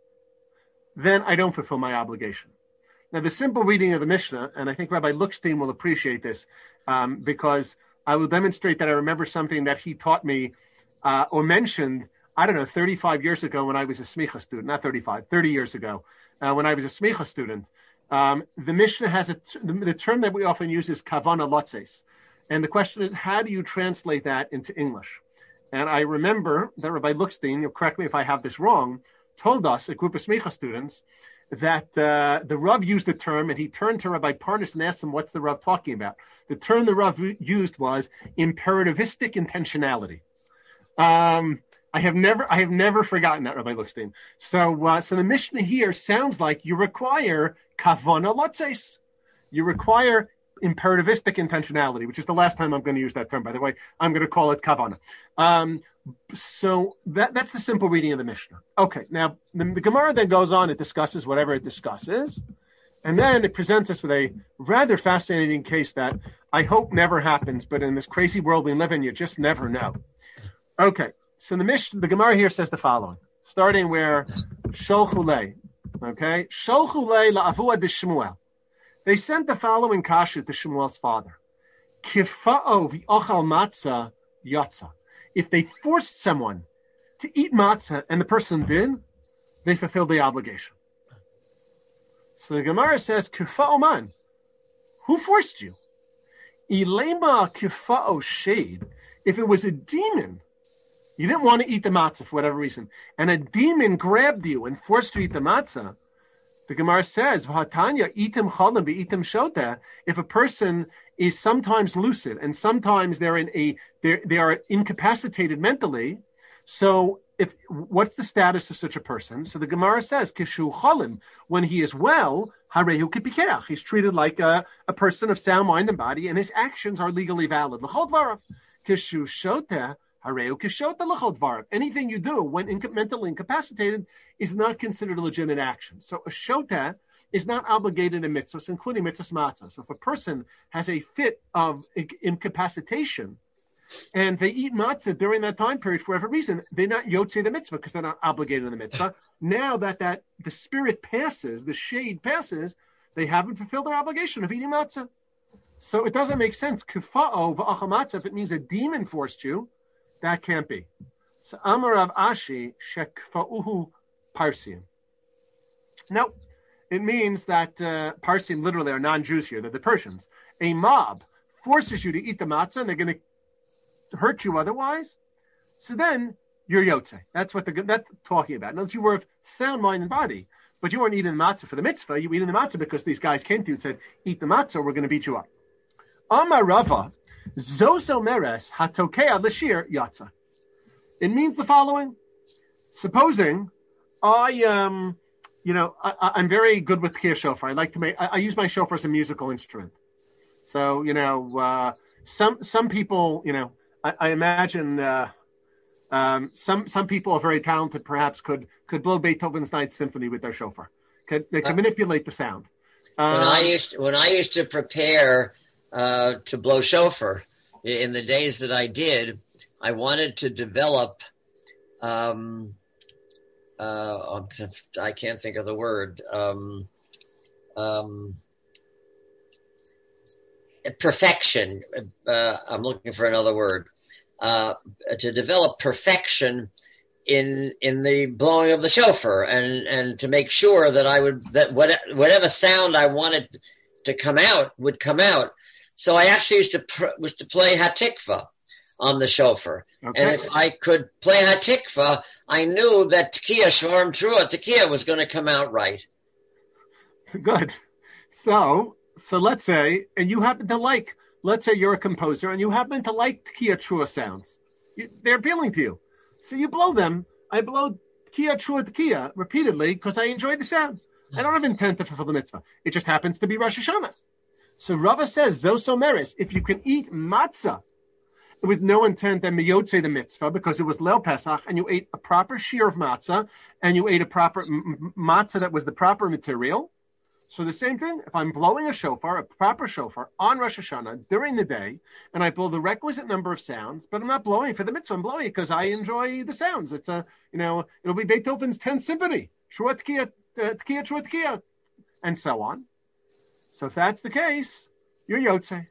then I don't fulfill my obligation. Now, the simple reading of the Mishnah, and I think Rabbi Luckstein will appreciate this, um, because I will demonstrate that I remember something that he taught me uh, or mentioned, I don't know, thirty-five years ago when I was a smicha student, not thirty-five, thirty years ago, uh, when I was a smicha student. Um, the Mishnah has a, the, the term that we often use is kavana lotzes. And the question is, how do you translate that into English? And I remember that Rabbi Luckstein, you'll correct me if I have this wrong, told us, a group of smicha students, that uh, the Rav used the term, and he turned to Rabbi Parnas and asked him, what's the Rav talking about? The term the Rav used was imperativistic intentionality. Um, I have never, I have never forgotten that, Rabbi Luckstein. So, uh, so the Mishnah here sounds like you require kavana lotzes. You require imperativistic intentionality, which is the last time I'm going to use that term, by the way. I'm going to call it kavana. Um, so that, that's the simple reading of the Mishnah. Okay, now the, the Gemara then goes on, it discusses whatever it discusses, and then it presents us with a rather fascinating case that I hope never happens, but in this crazy world we live in, you just never know. Okay, so the Mishnah, the Gemara here says the following, starting where Sholchulei, okay, Sholchulei la'avua de Shmuel. They sent the following kasha to Shmuel's father. Kifa'o v'ochal matzah yatsa. If they forced someone to eat matzah and the person did, they fulfilled the obligation. So the Gemara says, Kifa'o man, who forced you? Ilema kifa'o shade. If it was a demon, you didn't want to eat the matzah for whatever reason, and a demon grabbed you and forced you to eat the matzah, The Gemara says, "V'hatanya itim chalim be'itim shota." If a person is sometimes lucid and sometimes they're in a they they are incapacitated mentally, so if what's the status of such a person? So the Gemara says, "Kishu chalim," when he is well, harehu kipikeach. He's treated like a, a person of sound mind and body, and his actions are legally valid. L'chol dvarav. Kishu shota. Anything you do when inca- mentally incapacitated is not considered a legitimate action. So a shota is not obligated in mitzvahs, including mitzvahs matzah. So if a person has a fit of incapacitation and they eat matzah during that time period for whatever reason, they're not yotzei the mitzvah because they're not obligated in the mitzvah. Now that, that the spirit passes, the shade passes, they haven't fulfilled their obligation of eating matzah. So it doesn't make sense. Kifa'o v'achamatzah, if it means a demon forced you, that can't be. So Amar Rav Ashi shekfa'uhu parsim. No, it means that uh, parsim literally are non-Jews here. They're the Persians. A mob forces you to eat the matzah, and they're going to hurt you otherwise. So then you're yotze. That's what the, that's talking about. Now, you were of sound mind and body, but you weren't eating the matzah for the mitzvah. You were eating the matzah because these guys came to you and said, "Eat the matzah, or we're going to beat you up." Amar Rava. Zoso meres hatokea l'shir yatza. It means the following. Supposing I, um, you know, I, I'm very good with tkiyah shofar. I like to make, I, I use my shofar as a musical instrument. So, you know, uh, some some people, you know, I, I imagine uh, um, some some people are very talented, perhaps could could blow Beethoven's Ninth Symphony with their shofar. Could, they can manipulate the sound. Um, when I used to, when I used to prepare Uh, to blow shofar, in the days that I did, I wanted to develop, um, uh, I can't think of the word, um, um, perfection. Uh, I'm looking for another word. Uh, to develop perfection in in the blowing of the shofar, and, and to make sure that I would that what, whatever sound I wanted to come out would come out. So I actually used to pr- was to play Hatikva on the shofar, okay. And if I could play Hatikva, I knew that Tekiah Shvarim Trua Tekiah was going to come out right. Good. So, so let's say, and you happen to like, let's say you're a composer and you happen to like Tekiah Trua sounds. You, they're appealing to you, so you blow them. I blow Tekiah Trua Tekiah repeatedly because I enjoy the sound. I don't have intent to fulfill the mitzvah. It just happens to be Rosh Hashanah. So Rava says, Zoso meres, if you can eat matzah with no intent and miyotze the mitzvah, because it was Leil Pesach, and you ate a proper shear of matzah, and you ate a proper m- matzah that was the proper material. So the same thing, if I'm blowing a shofar, a proper shofar, on Rosh Hashanah during the day, and I blow the requisite number of sounds, but I'm not blowing for the mitzvah, I'm blowing it because I enjoy the sounds. It's a, you know, it'll be Beethoven's tenth Symphony, Shua Tekiah, Tekiah, Shua Tekiah, and so on. So if that's the case, you're Yotze.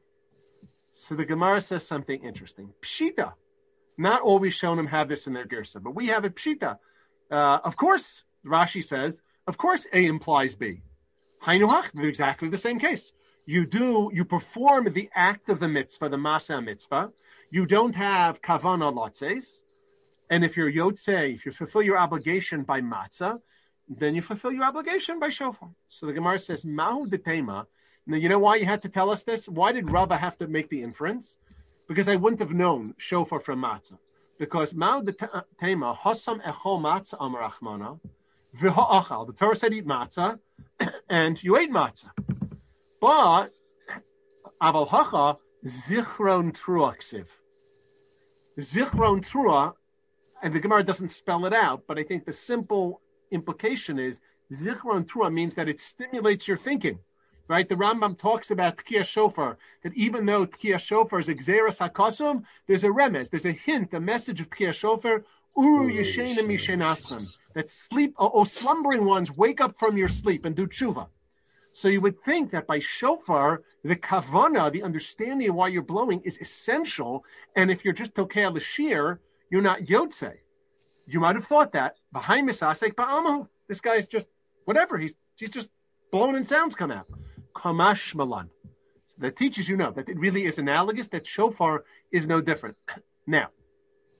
So the Gemara says something interesting. Pshita. Not all Rishonim have this in their Girsa, but we have it Pshita. Uh, of course, Rashi says, of course A implies B. Hainuach, they're exactly the same case. You do, you perform the act of the mitzvah, the Masa mitzvah. You don't have Kavana Lotzes. And if you're Yotze, if you fulfill your obligation by Matzah, then you fulfill your obligation by shofar. So the Gemara says, Mahu detema. Now, you know why you had to tell us this? Why did Rava have to make the inference? Because I wouldn't have known shofar from matzah. Because Mahu detema, Hosam echol matzah amar Achmana, v'ha'achal. The Torah said eat matzah, and you ate matzah. But, aval hacha, zichron trua ksiv. Zichron trua, and the Gemara doesn't spell it out, but I think the simple implication is Zichron Trua means that it stimulates your thinking, right? The Rambam talks about Tekiah Shofar, that even though Tekiah Shofar is Exeras HaKosum, there's a remez, there's a hint, a message of Tekiah Shofar, Uru Yeshenim Mishenaschem, that sleep, or, or slumbering ones, wake up from your sleep and do tshuva. So you would think that by Shofar, the kavana, the understanding of why you're blowing, is essential, and if you're just Tokei L'Shir, you're not Yotze. You might have thought that. Behind Misasek Ba'amahu. This guy's just whatever. He's he's just blowing and sounds come out. Kamash Malan. So that teaches you know that it really is analogous, that shofar is no different. Now,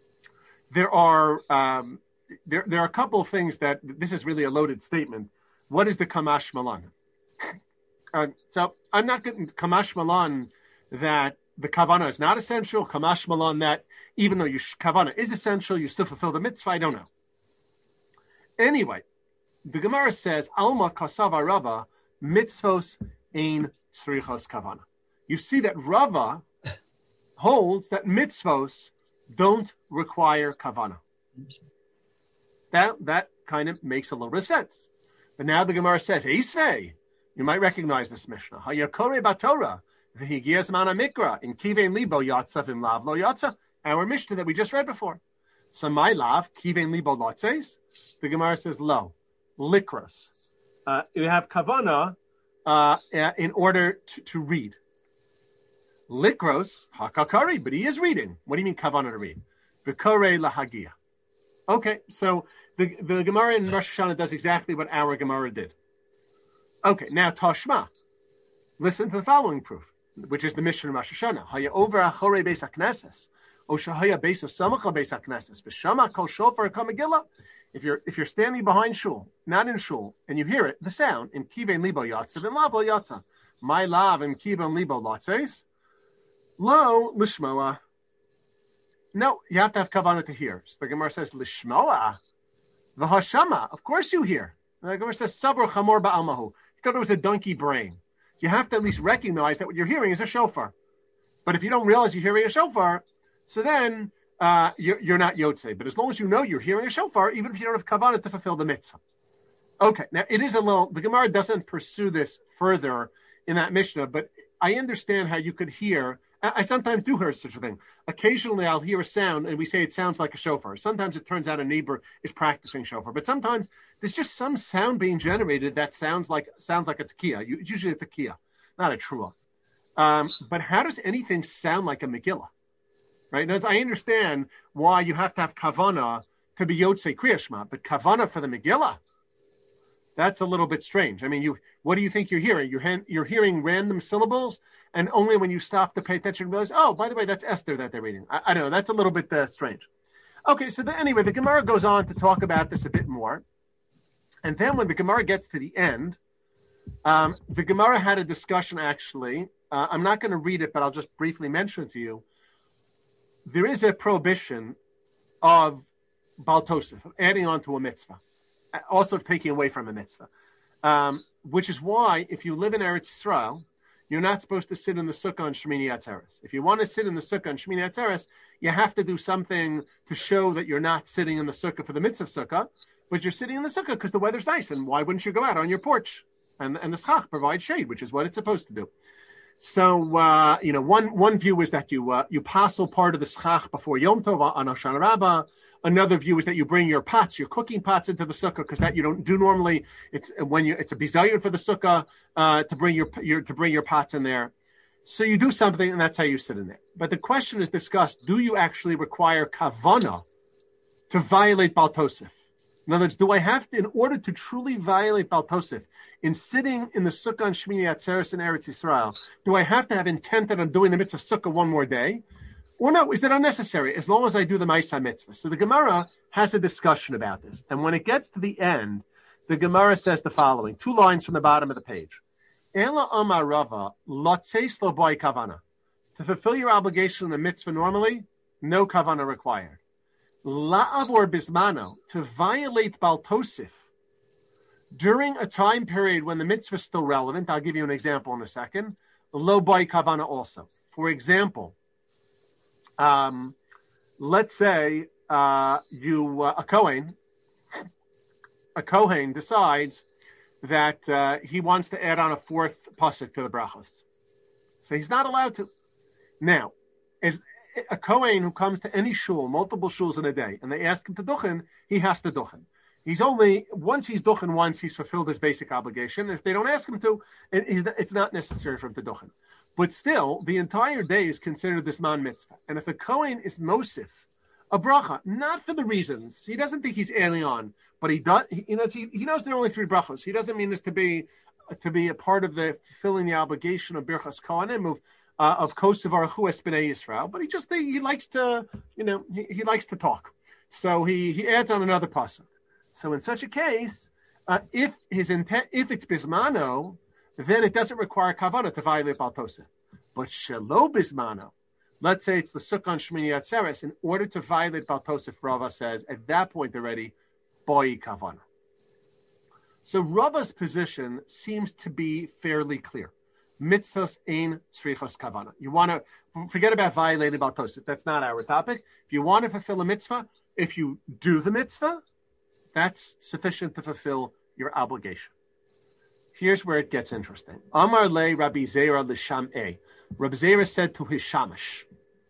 there are um, there there are a couple of things that this is really a loaded statement What is the Kamash Malan? Uh, so I'm not getting Kamash Malan that the Kavana is not essential. Kamash Malan that even though your Kavana is essential, you still fulfill the mitzvah. I don't know. Anyway, the Gemara says, Alma Kasava Rava mitzvos ein tzrichos Kavana. You see that Rava holds that mitzvos don't require Kavana. That, that kind of makes a little bit of sense. But now the Gemara says, Eisvei, you might recognize this Mishnah. Hayakore Batorah, V'higias Mana Mikra, in Kivein Libo Yatsa Vim Lav Lo Yatsa, our Mishnah that we just read before. So my Lav, Kivein Libo Latzes, the Gemara says, Lo, Likros. Uh, you have Kavana uh, in order to, to read. Likros, Hakakari, but he is reading. What do you mean Kavana to read? V'kore Lahagia. Okay, so the, the Gemara in Rosh Hashanah does exactly what our Gemara did. Okay, now Tashma. Listen to the following proof, which is the Mishnah in Rosh Hashanah. Haya over achore beis hakneses, o shahaya beis osamacha beis hakneses, b'shama kol shofar kamegillah. If you're if you're standing behind shul, not in shul, and you hear it, the sound in kivein libo yatsa, in lavo yatsa, my lav in kivein libo latzes, lo lishmoa. No, you have to have kavanah to hear. So the Gemara says lishmoa, v'hashama. Of course you hear. The Gemara says sabur chamor ba'almahu. You thought it was a donkey brain. You have to at least recognize that what you're hearing is a shofar. But if you don't realize you're hearing a shofar, so then uh, you're, you're not yotzei. But as long as you know you're hearing a shofar, even if you don't have kavanah to fulfill the mitzvah. Okay, now it is a little, the Gemara doesn't pursue this further in that Mishnah, but I understand how you could hear, I sometimes do hear such a thing. Occasionally I'll hear a sound and we say it sounds like a shofar. Sometimes it turns out a neighbor is practicing shofar, but sometimes there's just some sound being generated that sounds like sounds like a tekiah. It's usually a tekiah, not a trua. Um, but how does anything sound like a Megillah? Right? Now, I understand why you have to have kavana to be yotzei Kriya Shema, but kavana for the Megillah, that's a little bit strange. I mean, you what do you think you're hearing? You're, han- you're hearing random syllables, and only when you stop to pay attention, you realize, oh, by the way, that's Esther that they're reading. I, I don't know. That's a little bit uh, strange. Okay, so the, anyway, the Gemara goes on to talk about this a bit more. And then when the Gemara gets to the end, um, the Gemara had a discussion, actually. Uh, I'm not going to read it, but I'll just briefly mention it to you. There is a prohibition of Baal Tosef, of adding on to a mitzvah, also of taking away from a mitzvah, um, which is why if you live in Eretz Yisrael, you're not supposed to sit in the sukkah on Shemini Atzeres. If you want to sit in the sukkah on Shemini Atzeres, you have to do something to show that you're not sitting in the sukkah for the mitzvah sukkah, but you're sitting in the sukkah because the weather's nice, and why wouldn't you go out on your porch? And, and the schach provides shade, which is what it's supposed to do. So, uh, you know, one one view is that you uh, you passel part of the schach before Yom Tov on Hoshana Rabbah. Another view is that you bring your pots, your cooking pots, into the sukkah because that you don't do normally. It's when you it's a bizayon for the sukkah uh, to bring your, your to bring your pots in there. So you do something, and that's how you sit in there. But the question is discussed: do you actually require kavana to violate Baal Tosef? In other words, do I have to, in order to truly violate Baal Tosef, in sitting in the sukkah on Shemini Atzeres in Eretz Yisrael, do I have to have intent that I'm doing the mitzvah sukkah one more day? Or no, is it unnecessary as long as I do the Ma'aseh mitzvah? So the Gemara has a discussion about this. And when it gets to the end, the Gemara says the following, two lines from the bottom of the page. Ela Amar Rava, lotzeis lo boi kavana. To fulfill your obligation in the mitzvah normally, no kavana required. La'avor bismano, to violate Baal Tosef during a time period when the mitzvah is still relevant. I'll give you an example in a second. Lo boi kavana also. For example, Um, let's say uh, you uh, a Kohen, a Kohen decides that uh, he wants to add on a fourth pasuk to the brachos, so he's not allowed to. Now, as a Kohen who comes to any shul, multiple shuls in a day, and they ask him to duchen, he has to duchen. He's only once he's duchen once, he's fulfilled his basic obligation. If they don't ask him to, it, he's, it's not necessary for him to duchen. But still, the entire day is considered this man mitzvah. And if a Kohen is mosif, a bracha, not for the reasons, he doesn't think he's adding on, but he does, he, you know, he, he knows there are only three brachos. He doesn't mean this to be to be a part of the fulfilling the obligation of birchas kohanim, of uh, of kosev aruchu es b'nei Yisrael, but he just he, he likes to, you know, he, he likes to talk. So he, he adds on another pasuk. So in such a case, Uh, if his intent, if it's bismano, then it doesn't require kavana to violate Baal Tosef. But shelo bismano, let's say it's the sukkah on Shmini Atzeres, in order to violate Baal Tosef, Rava says, at that point already, boi kavana. So Rava's position seems to be fairly clear. Mitzvahs ein tzrichos kavana. You want to forget about violating Baal Tosef. That's not our topic. If you want to fulfill a mitzvah, if you do the mitzvah, that's sufficient to fulfill your obligation. Here's where it gets interesting. Amar le Rabbi Zera l'sham'eh. Rabbi Zera said to his shamash,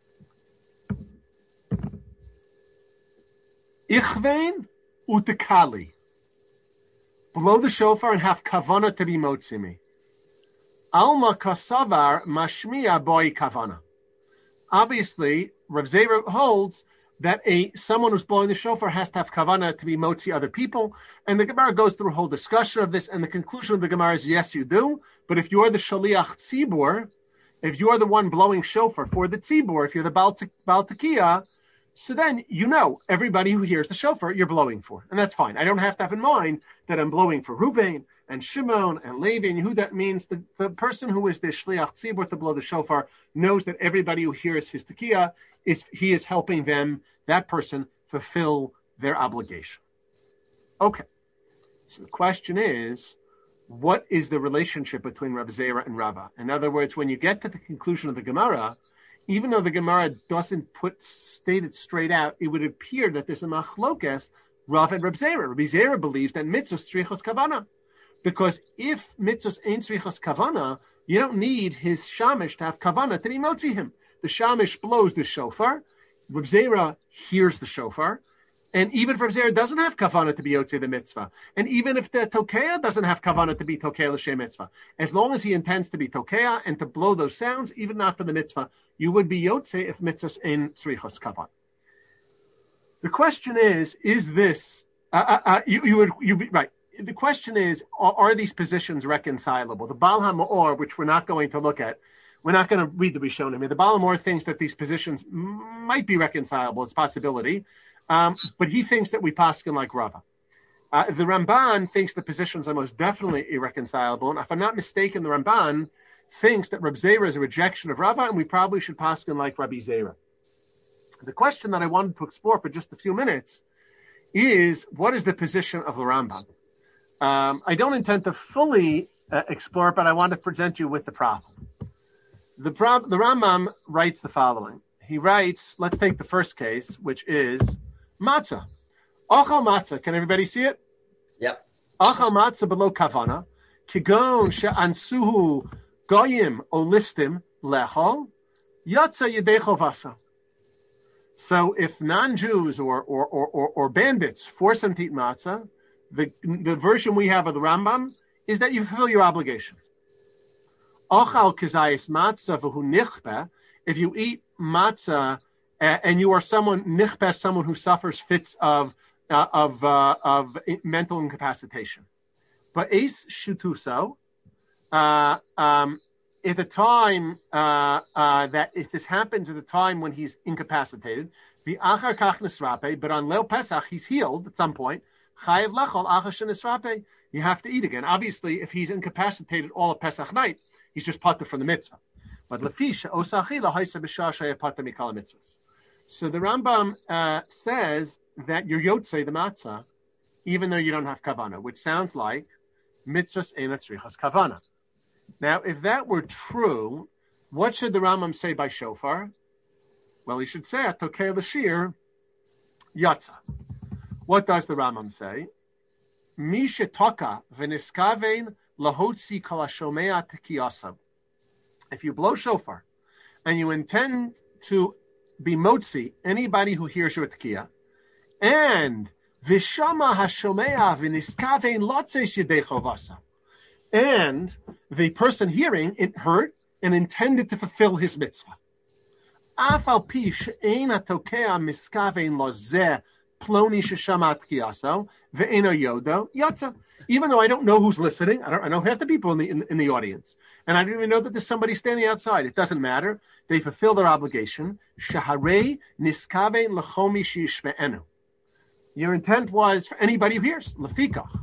Ichvein utekali. Blow the shofar and have kavana to be motzimi. Alma kasavar mashmiya boy kavana. Obviously, Rav Zera holds that a someone who's blowing the shofar has to have kavana to be motzi other people. And the Gemara goes through a whole discussion of this, and the conclusion of the Gemara is, yes, you do. But if you're the shaliach tzibur, if you're the one blowing shofar for the tzibur, if you're the Baal Tekiah, so then you know everybody who hears the shofar you're blowing for. And that's fine. I don't have to have in mind that I'm blowing for Ruvain and Shimon and Levi and who that means. The, the person who is the shliach tzibur to blow the shofar knows that everybody who hears his tekiah, is he is helping them, that person, fulfill their obligation. Okay. So the question is, what is the relationship between Rav Zera and Rava? In other words, when you get to the conclusion of the Gemara, even though the Gemara doesn't put state it straight out, it would appear that there's a machlokes, Rav and Rav Zera. Rav Zera believes that mitzvahs tzrichos kavana. Because if mitzvahs ain't tzrichos kavana, you don't need his shamish to have kavana to be motzi him. The shamish blows the shofar, Rav Zera hears the shofar, and even if Rav Zera doesn't have kavana to be yotze the mitzvah, and even if the tokeah doesn't have kavana to be tokeah l'shem mitzvah, as long as he intends to be tokeah and to blow those sounds, even not for the mitzvah, you would be yotze if mitzvahs in tzrichos kavana. The question is, is this, uh, uh, uh, you, you would, you be, right, the question is, are, are these positions reconcilable? The Baal HaMaor, which we're not going to look at, we're not going to read the Rishonim. I mean, the Baal HaMaor thinks that these positions might be reconcilable. It's a possibility. Um, but he thinks that we paskin like Rava. Uh, the Ramban thinks the positions are most definitely irreconcilable. And if I'm not mistaken, the Ramban thinks that Reb Zera is a rejection of Rava, and we probably should paskin like Rabbi Zera. The question that I wanted to explore for just a few minutes is, what is the position of the Rambam? Um, I don't intend to fully uh, explore it, but I want to present you with the problem. The, prob- the Rambam writes the following. He writes, let's take the first case, which is matzah. Achal matzah. Can everybody see it? Yep. Achal matzah below kavana. Kigon she'ansuhu goyim o listim lechol yatsa yedecho vasa. So if non-Jews or or, or, or or bandits force them to eat matzah, the, the version we have of the Rambam is that you fulfill your obligation. Achal kizayis matzah v'hu nichbeh. If you eat matzah uh, and you are someone nichbeh, someone who suffers fits of uh, of uh, of mental incapacitation, but eis shutuso, uh, um, at the time uh, uh, that if this happens at the time when he's incapacitated, the achar kach nisrape, but on Leil Pesach he's healed at some point. Chayev lechol achar shenisrape. You have to eat again. Obviously, if he's incapacitated all of Pesach night, he's just patur from the mitzvah. But lefisha osachila haisa b'shashay patur mikala mitzvahs. So the Rambam uh, says that you're yotzei the matzah, even though you don't have kavana, which sounds like mitzvahs eina tzrichas kavana. Now, if that were true, what should the Rambam say by shofar? Well, he should say atokei l'shir yatza. What does the Rambam say? Mi shetoka v'niskavein lahotzi kol hashomea tekiyasa. If you blow shofar and you intend to be motzi anybody who hears your tekiah, and v'shama hashomea v'niskavein lotzeis yedecho vasa, and the person hearing it heard and intended to fulfill his mitzvah. Afal pi she'ein hatokea miskavein lozeh ploni sheshamat kiyaso ve'eno yodo yatza. Even though I don't know who's listening, I don't I know half the people in the in, in the audience, and I don't even know that there's somebody standing outside. It doesn't matter. They fulfill their obligation. Shaharei niskavein lechomi shishme'enu. Your intent was for anybody who hears lefikach.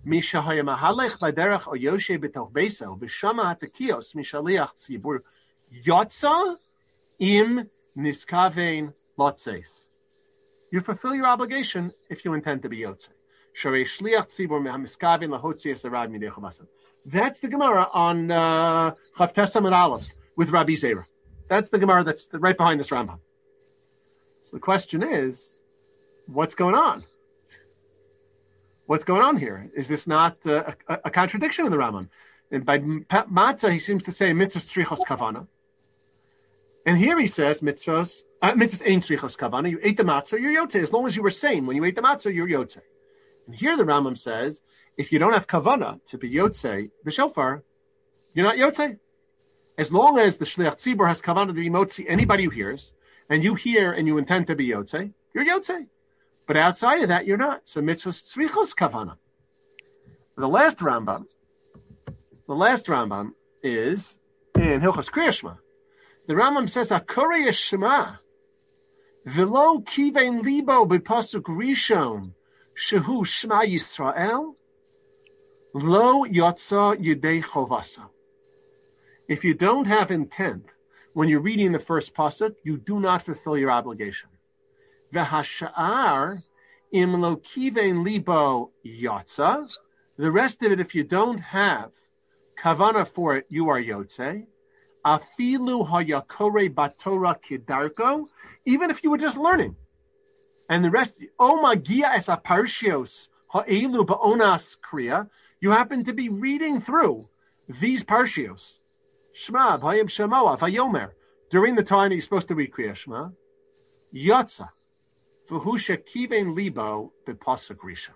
Mishahaya mahalech baderech o yoshe b'toch beso v'shama hatakios mishaliach tzibur yotza im niskavein lotzeis. You fulfill your obligation if you intend to be yotze. Sharei shliach tzibur mehamiskavein lahotzias arad midei chavasim. That's the Gemara on uh, Chav Tesam and Aleph with Rabbi Zera. That's the Gemara that's right behind this Rambam. So the question is, what's going on? What's going on here? Is this not uh, a, a contradiction in the Rambam? And by matzah, he seems to say mitzvahs tzrichos kavana. And here he says mitzvahs, uh, mitzvahs ein tzrichos kavana. You ate the matzah, you're yotze. As long as you were sane when you ate the matzah, you're yotze. And here the Rambam says, if you don't have kavana to be yotze, the shofar, you're not yotze. As long as the shliach tzibur has kavana to be motzi anybody who hears, and you hear and you intend to be yotze, you're yotze. But outside of that, you're not. So mitzvahs tzrichos kavana. The last Rambam, the last Rambam is in Hilchos Kriyas Shema. The Rambam says, "Akorei Shema, v'lo kivein libo b'pasuk rishon, shehu Shema Yisrael, lo yotza yidei chovasa." If you don't have intent when you're reading the first pasuk, you do not fulfill your obligation. V'hasha'ar im lo kivein libo yotza. The rest of it, if you don't have kavana for it, you are yotze. Afilu hayakore batora kidarko. Even if you were just learning, and the rest, o magia es aparshios ha'elu ba'onas kriya. You happen to be reading through these parshios. Shema v'hayim shemoa v'yomer during the time that you're supposed to read Kriya Shema. Yotza v'husha kivein libo b'pasuk risha.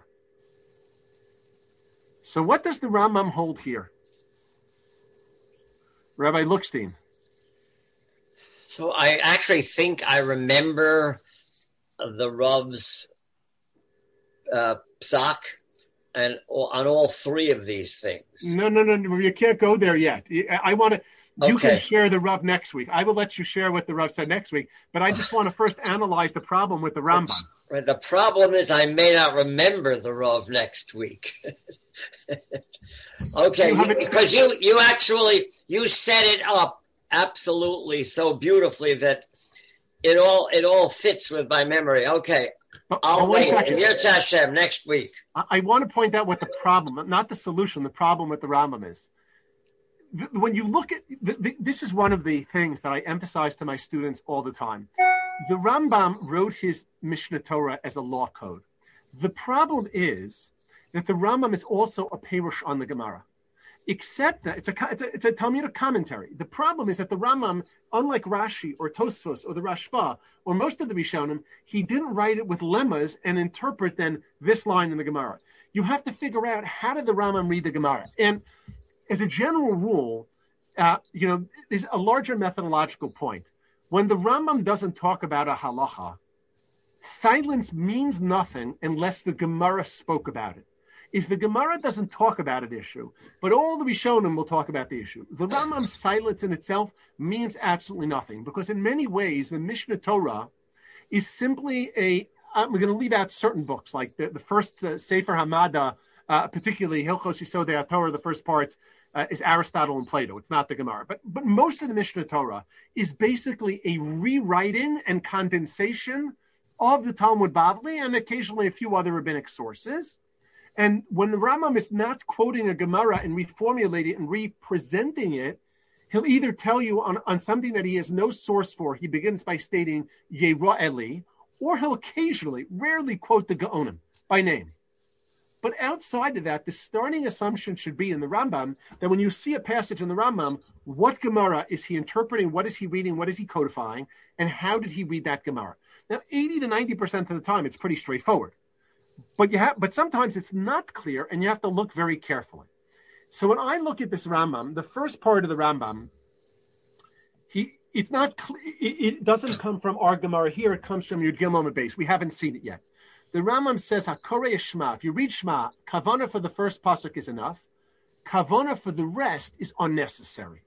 So what does the Rambam hold here? Rabbi Lookstein. So I actually think I remember the Rav's uh, psak and on all three of these things. No, no, no, no, you can't go there yet. I want to. You Okay. can share the Rav next week. I will let you share what the Rav said next week, but I just want to first analyze the problem with the Rambam. Right. The problem is I may not remember the Rav next week. Okay, You have it- because you you actually you set it up absolutely so beautifully that it all it all fits with my memory. Okay, But- I'll but one wait. second. And Yirtz Hashem next week. I, I want to point out what the problem, not the solution, the problem with the Rambam is. Th- When you look at, th- th- this is one of the things that I emphasize to my students all the time. The Rambam wrote his Mishnah Torah as a law code. The problem is that the Rambam is also a perush on the Gemara. Except that it's a, it's a, it's a Talmudic commentary. The problem is that the Rambam, unlike Rashi or Tosfos or the Rashba or most of the Rishonim, he didn't write it with lemmas and interpret then this line in the Gemara. You have to figure out how did the Rambam read the Gemara. And as a general rule, uh, you know, there's a larger methodological point. When the Rambam doesn't talk about a halacha, silence means nothing unless the Gemara spoke about it. If the Gemara doesn't talk about an issue, but all the Rishonim will talk about the issue, the Rambam's silence in itself means absolutely nothing, because in many ways, the Mishnah Torah is simply a, I'm going to leave out certain books, like the, the first uh, Sefer Hamada, uh, particularly Hilchos Yisodei Torah, the first parts, uh, is Aristotle and Plato. It's not the Gemara. But, but most of the Mishnah Torah is basically a rewriting and condensation of the Talmud Bavli and occasionally a few other rabbinic sources. And when the Rambam is not quoting a Gemara and reformulating it and representing it, he'll either tell you on, on something that he has no source for. He begins by stating Yera Eli, or he'll occasionally, rarely quote the Gaonim by name. But outside of that, the starting assumption should be in the Rambam that when you see a passage in the Rambam, what Gemara is he interpreting? What is he reading? What is he codifying? And how did he read that Gemara? Now, eighty to ninety percent of the time, it's pretty straightforward. But you have, but sometimes it's not clear, and you have to look very carefully. So when I look at this Rambam, the first part of the Rambam, he it's not it, it doesn't come from our Gemara here. It comes from Yud Gimel base. We haven't seen it yet. The Rambam says Hakorei Shema. If you read Shema, kavana for the first pasuk is enough. Kavana for the rest is unnecessary.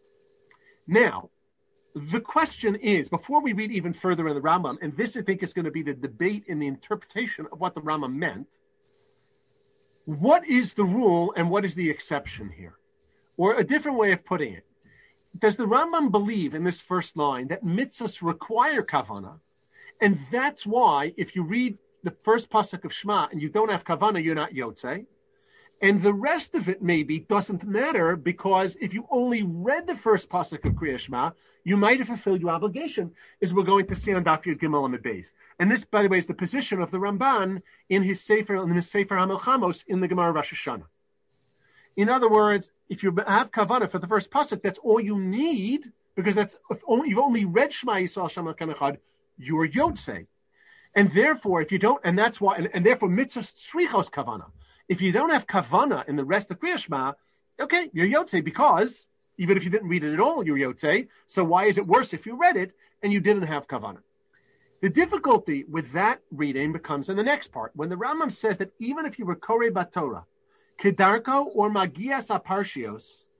Now, the question is, before we read even further in the Rambam, and this I think is going to be the debate in the interpretation of what the Rambam meant, what is the rule and what is the exception here? Or a different way of putting it, does the Rambam believe in this first line that mitzvahs require kavana, and that's why if you read the first pasuk of Shema and you don't have kavana, you're not yotzei? And the rest of it maybe doesn't matter because if you only read the first pasuk of Kriya Shema, you might have fulfilled your obligation, as we're going to see on Daf Yud Gimel Amud Beis. And this, by the way, is the position of the Ramban in his Sefer, in his Sefer HaMelchamos in the Gemara Rosh Hashanah. In other words, if you have kavanah for the first pasuk, that's all you need, because that's if only, you've only read Shema Yisrael Shem Elokeinu Echad, you're yotzei. And therefore, if you don't, and that's why, and, and therefore mitzvah tzrichos kavanah. If you don't have kavana in the rest of Kriya Shema, okay, you're yotzei, because even if you didn't read it at all, you're yotzei. So why is it worse if you read it and you didn't have kavana? The difficulty with that reading becomes in the next part, when the Rambam says that even if you were korei batorah, kedarko or magias aparshios,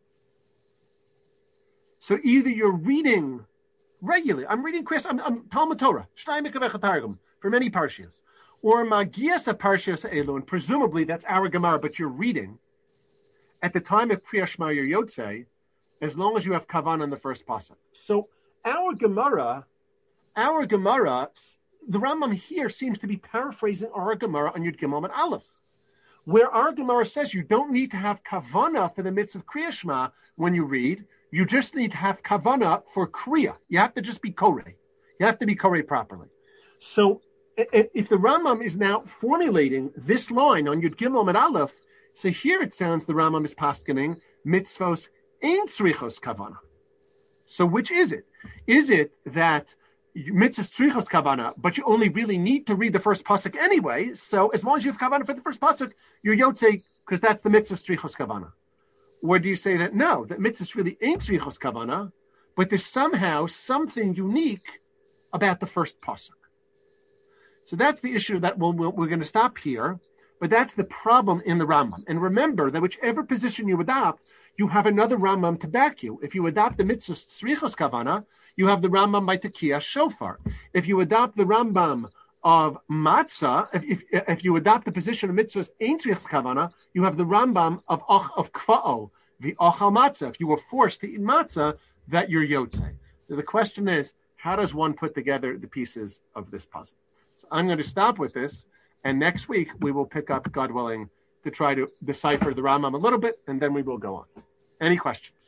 so either you're reading regularly, I'm reading Chris, I'm, I'm Talmud Torah, Shnai Mikavech Targum, for many parshios, or magias aparshios elu, and presumably that's our Gemara, but you're reading, at the time of Kriya Shema you're yotzei, as long as you have kavan on the first pasuk. So our Gemara, our Gemara, the Rambam here seems to be paraphrasing our Gemara on Yud Gimel and Aleph, where our Gemara says you don't need to have kavana for the mitzvah of Kriya Shema when you read, you just need to have kavana for Kriya. You have to just be korei. You have to be korei properly. So if the Rambam is now formulating this line on Yud Gimel and Aleph, so here it sounds the Rambam is paskening mitzvos ein tzrichos kavana. So which is it? Is it that mitzvah tzrichos kavana, but you only really need to read the first pasuk anyway? So as long as you have kavana for the first pasuk, you're yotzei because that's the mitzvah tzrichos kavana. Or do you say that no, that mitzvah really ain't tzrichos kavana, but there's somehow something unique about the first pasuk? So that's the issue that we'll, we'll, we're going to stop here. But that's the problem in the Rambam. And remember that whichever position you adopt, you have another Rambam to back you. If you adopt the mitzvah tzrichos kavana, you have the Rambam by Tekiah Shofar. If you adopt the Rambam of matzah, if, if, if you adopt the position of mitzvahs ein tzrichos kavana, you have the Rambam of of, of kfa'o, the ochal matzah. If you were forced to eat matzah, that you're yotzei. So the question is, how does one put together the pieces of this puzzle? So I'm going to stop with this, and next week we will pick up, God willing, to try to decipher the Rambam a little bit, and then we will go on. Any questions?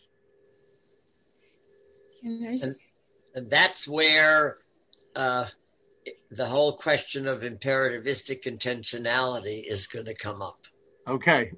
Can I... And, and that's where uh, the whole question of imperativistic intentionality is going to come up. Okay.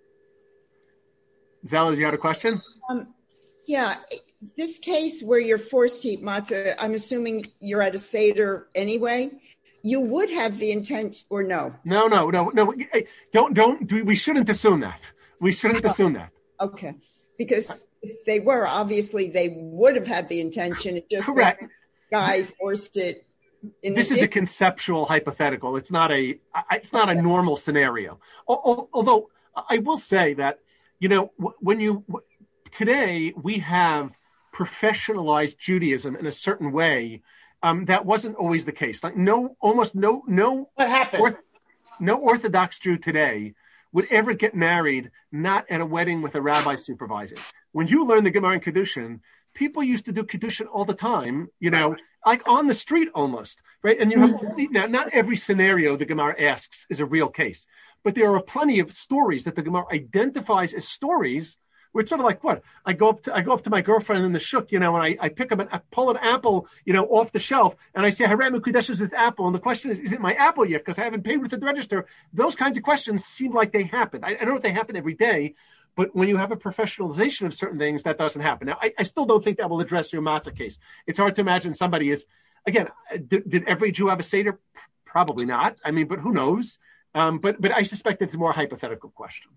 Zella, you had a question? Um, yeah, this case where you're forced to eat matzah, I'm assuming you're at a Seder anyway. You would have the intent, or no? No, no, no, no. Don't, don't. We shouldn't assume that. We shouldn't no. assume that. Okay, because if they were, obviously they would have had the intention. It just correct. Guy forced it. In this is a conceptual hypothetical. It's not a. It's not a normal scenario. Although I will say that, you know, when you today we have professionalized Judaism in a certain way. Um, that wasn't always the case. Like no, almost no, no. What happened? Orth, no Orthodox Jew today would ever get married not at a wedding with a rabbi supervising. When you learn the Gemara and Kiddushin, people used to do Kiddushin all the time. You know, like on the street almost, right? And you have now not every scenario the Gemara asks is a real case, but there are plenty of stories that the Gemara identifies as stories. Where it's sort of like what I go up to. I go up to my girlfriend in the shuk, you know, and I, I pick up an, I pull an apple, you know, off the shelf, and I say, "Haremu kudeshes with apple." And the question is, is it my apple yet? Because I haven't paid with it at the register. Those kinds of questions seem like they happen. I, I don't know if they happen every day, but when you have a professionalization of certain things, that doesn't happen. Now, I, I still don't think that will address your matzah case. It's hard to imagine somebody is, again, did, did every Jew have a Seder? Probably not. I mean, but who knows? Um, but but I suspect it's a more hypothetical question.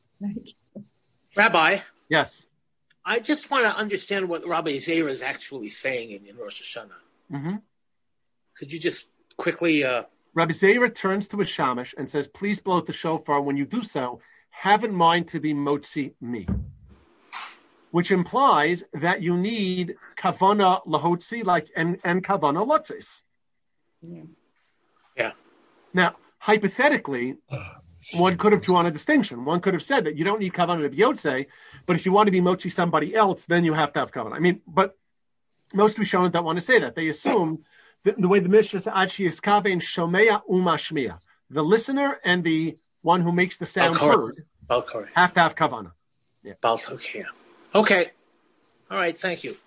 Rabbi? Yes. I just want to understand what Rabbi Zera is actually saying in, in Rosh Hashanah. Mm-hmm. Could you just quickly... Uh... Rabbi Zera turns to his shamash and says, please blow the shofar. When you do so, have in mind to be motzi me. Which implies that you need kavana lahotzi, like, and, and kavana lotzis. Yeah. Now, hypothetically, one could have drawn a distinction. One could have said that you don't need kavanah to biyotze, but if you want to be mochi somebody else, then you have to have kavanah. I mean, but most Rishonim don't want to say that. They assume that the way the Mishnah says, ad sheyiskaven shomea umashmiya, the listener and the one who makes the sound heard have to have kavanah. Yeah. Okay. All right. Thank you.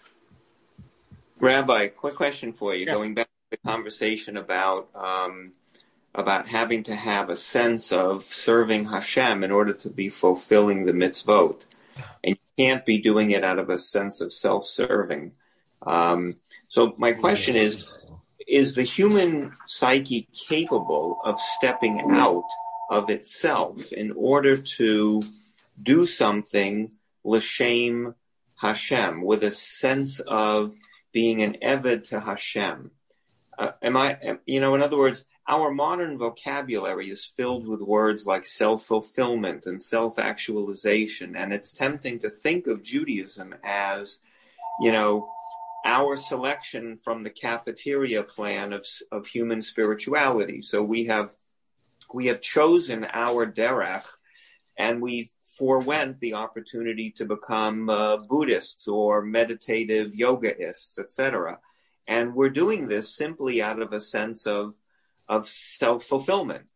Rabbi, quick question for you. Yes. Going back to the conversation about um, about having to have a sense of serving Hashem in order to be fulfilling the mitzvot, and you can't be doing it out of a sense of self-serving. Um, so my question is, is the human psyche capable of stepping out of itself in order to do something l'shem Hashem, with a sense of being an eved to Hashem? Uh, am I, you know, in other words, our modern vocabulary is filled with words like self-fulfillment and self-actualization, and it's tempting to think of Judaism as, you know, our selection from the cafeteria plan of of human spirituality. So we have we have chosen our derech, and we forewent the opportunity to become uh, Buddhists or meditative yogaists, et cetera. And we're doing this simply out of a sense of of self-fulfillment.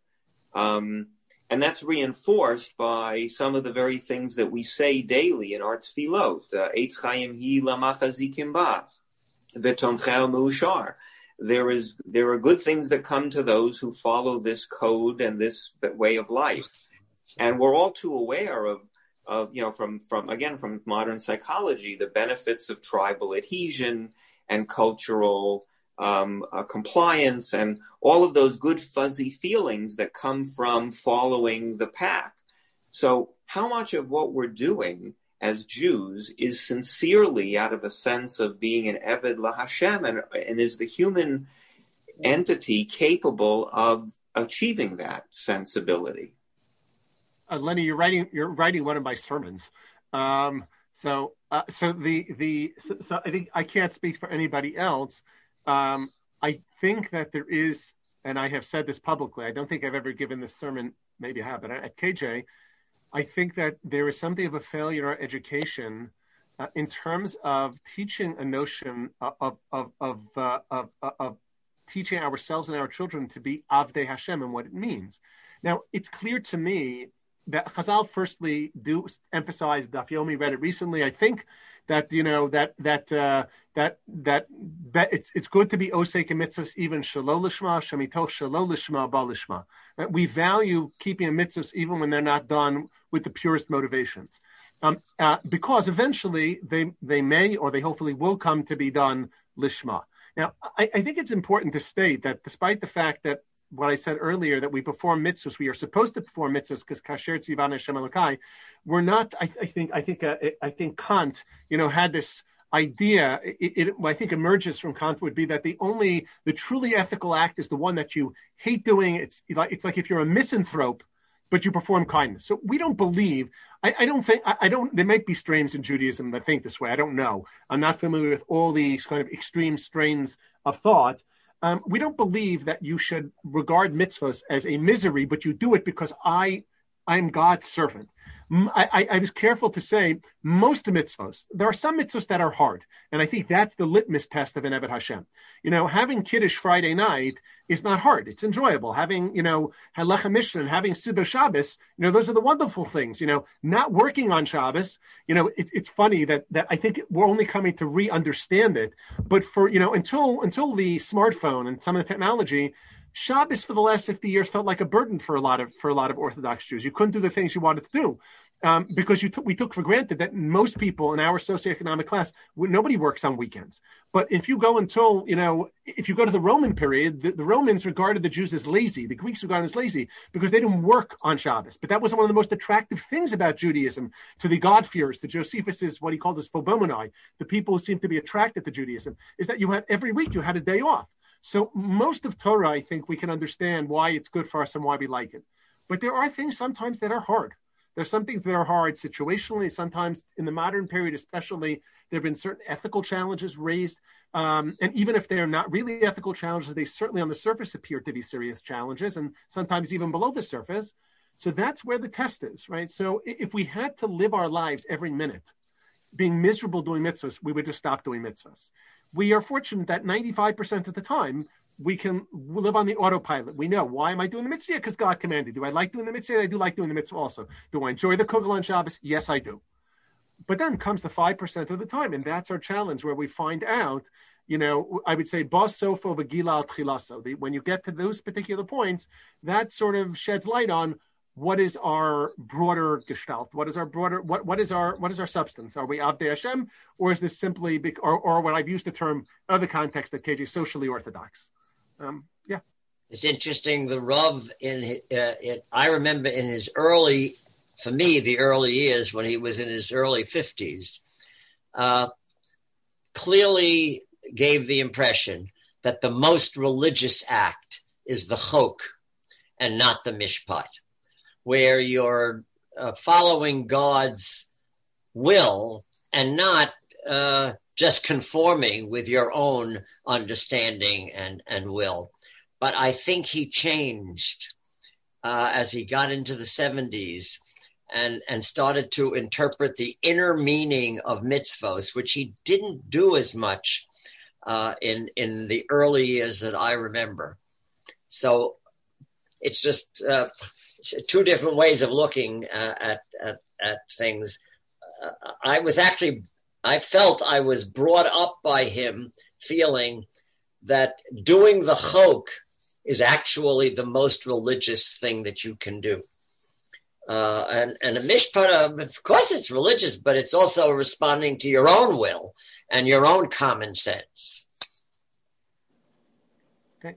Um, and that's reinforced by some of the very things that we say daily in our tefillot. Eitz Chaim hi lamachazikim ba, v'tomchei meushar. There is there are good things that come to those who follow this code and this way of life. And we're all too aware of, of you know, from, from again, from modern psychology, the benefits of tribal adhesion and cultural um, uh, compliance and all of those good fuzzy feelings that come from following the pack. So how much of what we're doing as Jews is sincerely out of a sense of being an Eved LaHashem, and, and is the human entity capable of achieving that sensibility? Uh, Lenny, you're writing you're writing one of my sermons. Um, so uh, so the the so, so I think I can't speak for anybody else. Um, I think that there is, and I have said this publicly, I don't think I've ever given this sermon, maybe I have, but at K J, I think that there is something of a failure in our education uh, in terms of teaching a notion of of of of, uh, of of of teaching ourselves and our children to be Avdei Hashem and what it means. Now, it's clear to me that Chazal firstly do emphasize, Daf Yomi read it recently, I think that, you know, that, that, uh, that, that, that it's, it's good to be osek and mitzvahs, even shelo lishma, shemitoch shelo lishma, ba lishma. Right? We value keeping a mitzvahs even when they're not done with the purest motivations. Um, uh, because eventually they, they may, or they hopefully will come to be done lishma. Now, I, I think it's important to state that despite the fact that what I said earlier, that we perform mitzvahs, we are supposed to perform mitzvahs because kasher tzivan Hashem Elokai. We're not. I, I think. I think. Uh, I think Kant, you know, had this idea. It, it, I think emerges from Kant would be that the only, the truly ethical act is the one that you hate doing. It's like it's like if you're a misanthrope, but you perform kindness. So we don't believe. I, I don't think. I, I don't. There might be strains in Judaism that think this way. I don't know. I'm not familiar with all these kind of extreme strains of thought. Um, we don't believe that you should regard mitzvahs as a misery, but you do it because I, I'm God's servant. I, I, I was careful to say most mitzvahs, there are some mitzvahs that are hard. And I think that's the litmus test of an Eved Hashem. You know, having Kiddush Friday night is not hard. It's enjoyable. Having, you know, Halecha Mishnah and having Sudo Shabbos, you know, those are the wonderful things. You know, not working on Shabbos, you know, it, it's funny that that I think we're only coming to re-understand it. But for, you know, until until the smartphone and some of the technology, Shabbos for the last fifty years felt like a burden for a lot of for a lot of Orthodox Jews. You couldn't do the things you wanted to do um, because you t- we took for granted that most people in our socioeconomic class, nobody works on weekends. But if you go until, you know, if you go to the Roman period, the, the Romans regarded the Jews as lazy. The Greeks regarded them as lazy because they didn't work on Shabbos. But that was one of the most attractive things about Judaism to the God-fearers, to Josephus, what he called as phobomonai, the people who seemed to be attracted to Judaism, is that you had every week you had a day off. So most of Torah, I think we can understand why it's good for us and why we like it. But there are things sometimes that are hard. There's some things that are hard situationally. Sometimes in the modern period, especially, there have been certain ethical challenges raised. Um, and even if they're not really ethical challenges, they certainly on the surface appear to be serious challenges, and sometimes even below the surface. So that's where the test is, right? So if we had to live our lives every minute being miserable doing mitzvahs, we would just stop doing mitzvahs. We are fortunate that ninety-five percent of the time, we can live on the autopilot. We know, why am I doing the mitzvah? Because God commanded. Do I like doing the mitzvah? I do like doing the mitzvah also. Do I enjoy the kugel on Shabbos? Yes, I do. But then comes the five percent of the time, and that's our challenge, where we find out, you know, I would say, bas sofo v'gila al tchilaso. When you get to those particular points, that sort of sheds light on what is our broader gestalt? What is our broader, what, what is our, what is our substance? Are we Abdei Hashem, or is this simply, or, or what I've used the term, other context that K J, socially orthodox? Um, yeah. It's interesting. The Rav in uh, it, I remember in his early, for me, the early years when he was in his early fifties, uh, clearly gave the impression that the most religious act is the chok and not the mishpat, where you're uh, following God's will and not uh, just conforming with your own understanding and, and will. But I think he changed uh, as he got into the seventies and, and started to interpret the inner meaning of mitzvos, which he didn't do as much uh, in, in the early years that I remember. So it's just uh, two different ways of looking uh, at, at, at things. Uh, I was actually, I felt I was brought up by him feeling that doing the chok is actually the most religious thing that you can do. Uh, and, and a mishpat, of course it's religious, but it's also responding to your own will and your own common sense. Okay.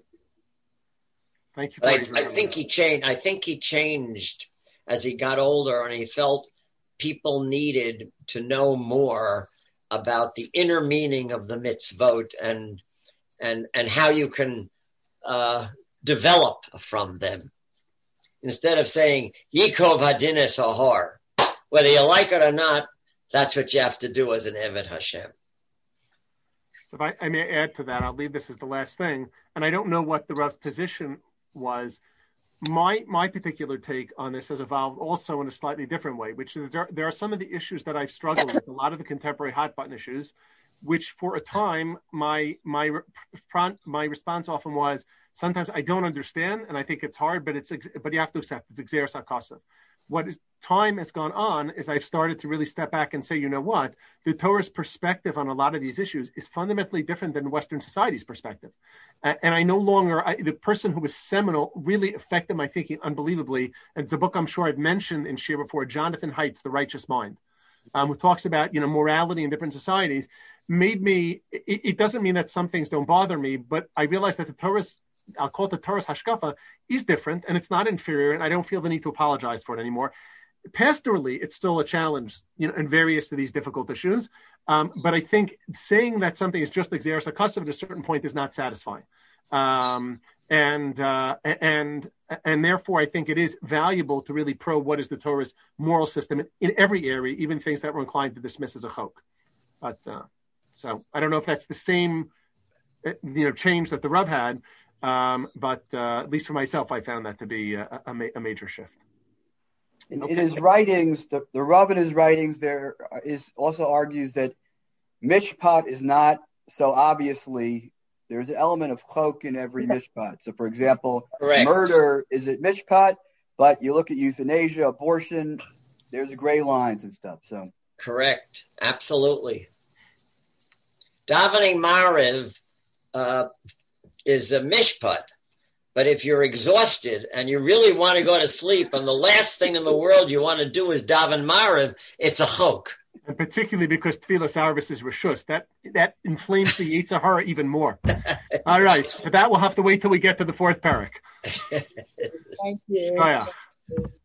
Thank you. I, I think he changed. I think he changed as he got older, and he felt people needed to know more about the inner meaning of the mitzvot and and and how you can uh, develop from them. Instead of saying Yikov Hadines Ahar, whether you like it or not, that's what you have to do as an Eved Hashem. So if I, I may add to that, I'll leave this as the last thing, and I don't know what the Rav's position was. My my particular take on this has evolved also in a slightly different way, which is there, there are some of the issues that I've struggled with, a lot of the contemporary hot button issues, which for a time, my my my response often was, sometimes I don't understand, and I think it's hard, but it's but you have to accept it's Xeris HaKasav. What is time has gone on is I've started to really step back and say, you know what, the Torah's perspective on a lot of these issues is fundamentally different than Western society's perspective. Uh, and I no longer, I, the person who was seminal really affected my thinking unbelievably. And it's a book I'm sure I've mentioned in Shir before, Jonathan Haidt's The Righteous Mind, um, who talks about, you know, morality in different societies, made me, it, it doesn't mean that some things don't bother me, but I realized that the Torah's, I'll call it the Torah's hashkafa, is different, and it's not inferior, and I don't feel the need to apologize for it anymore. Pastorally, it's still a challenge, you know, in various of these difficult issues. Um, but I think saying that something is just Xeris HaKasav at a certain point is not satisfying. Um, and uh, and and therefore, I think it is valuable to really probe what is the Torah's moral system in, in every area, even things that we're inclined to dismiss as a chok. But uh, so I don't know if that's the same, you know, change that the Rav had. Um, but uh, at least for myself, I found that to be a, a, ma- a major shift. In, okay. in his writings, the, the Rav in his writings there is also argues that mishpat is not so obviously, there's an element of chok in every mishpat. So for example, Correct. Murder is it mishpat, but you look at euthanasia, abortion, there's gray lines and stuff. So correct. Absolutely. Davening Mariv, uh, is a mishpat. But if you're exhausted and you really want to go to sleep and the last thing in the world you want to do is daven Mariv, it's a chok. And particularly because Tfilas Arvis is Rishus. That that inflames the Yetzer Hara even more. All right. But that will have to wait till we get to the fourth parak. Thank you. Oh, yeah.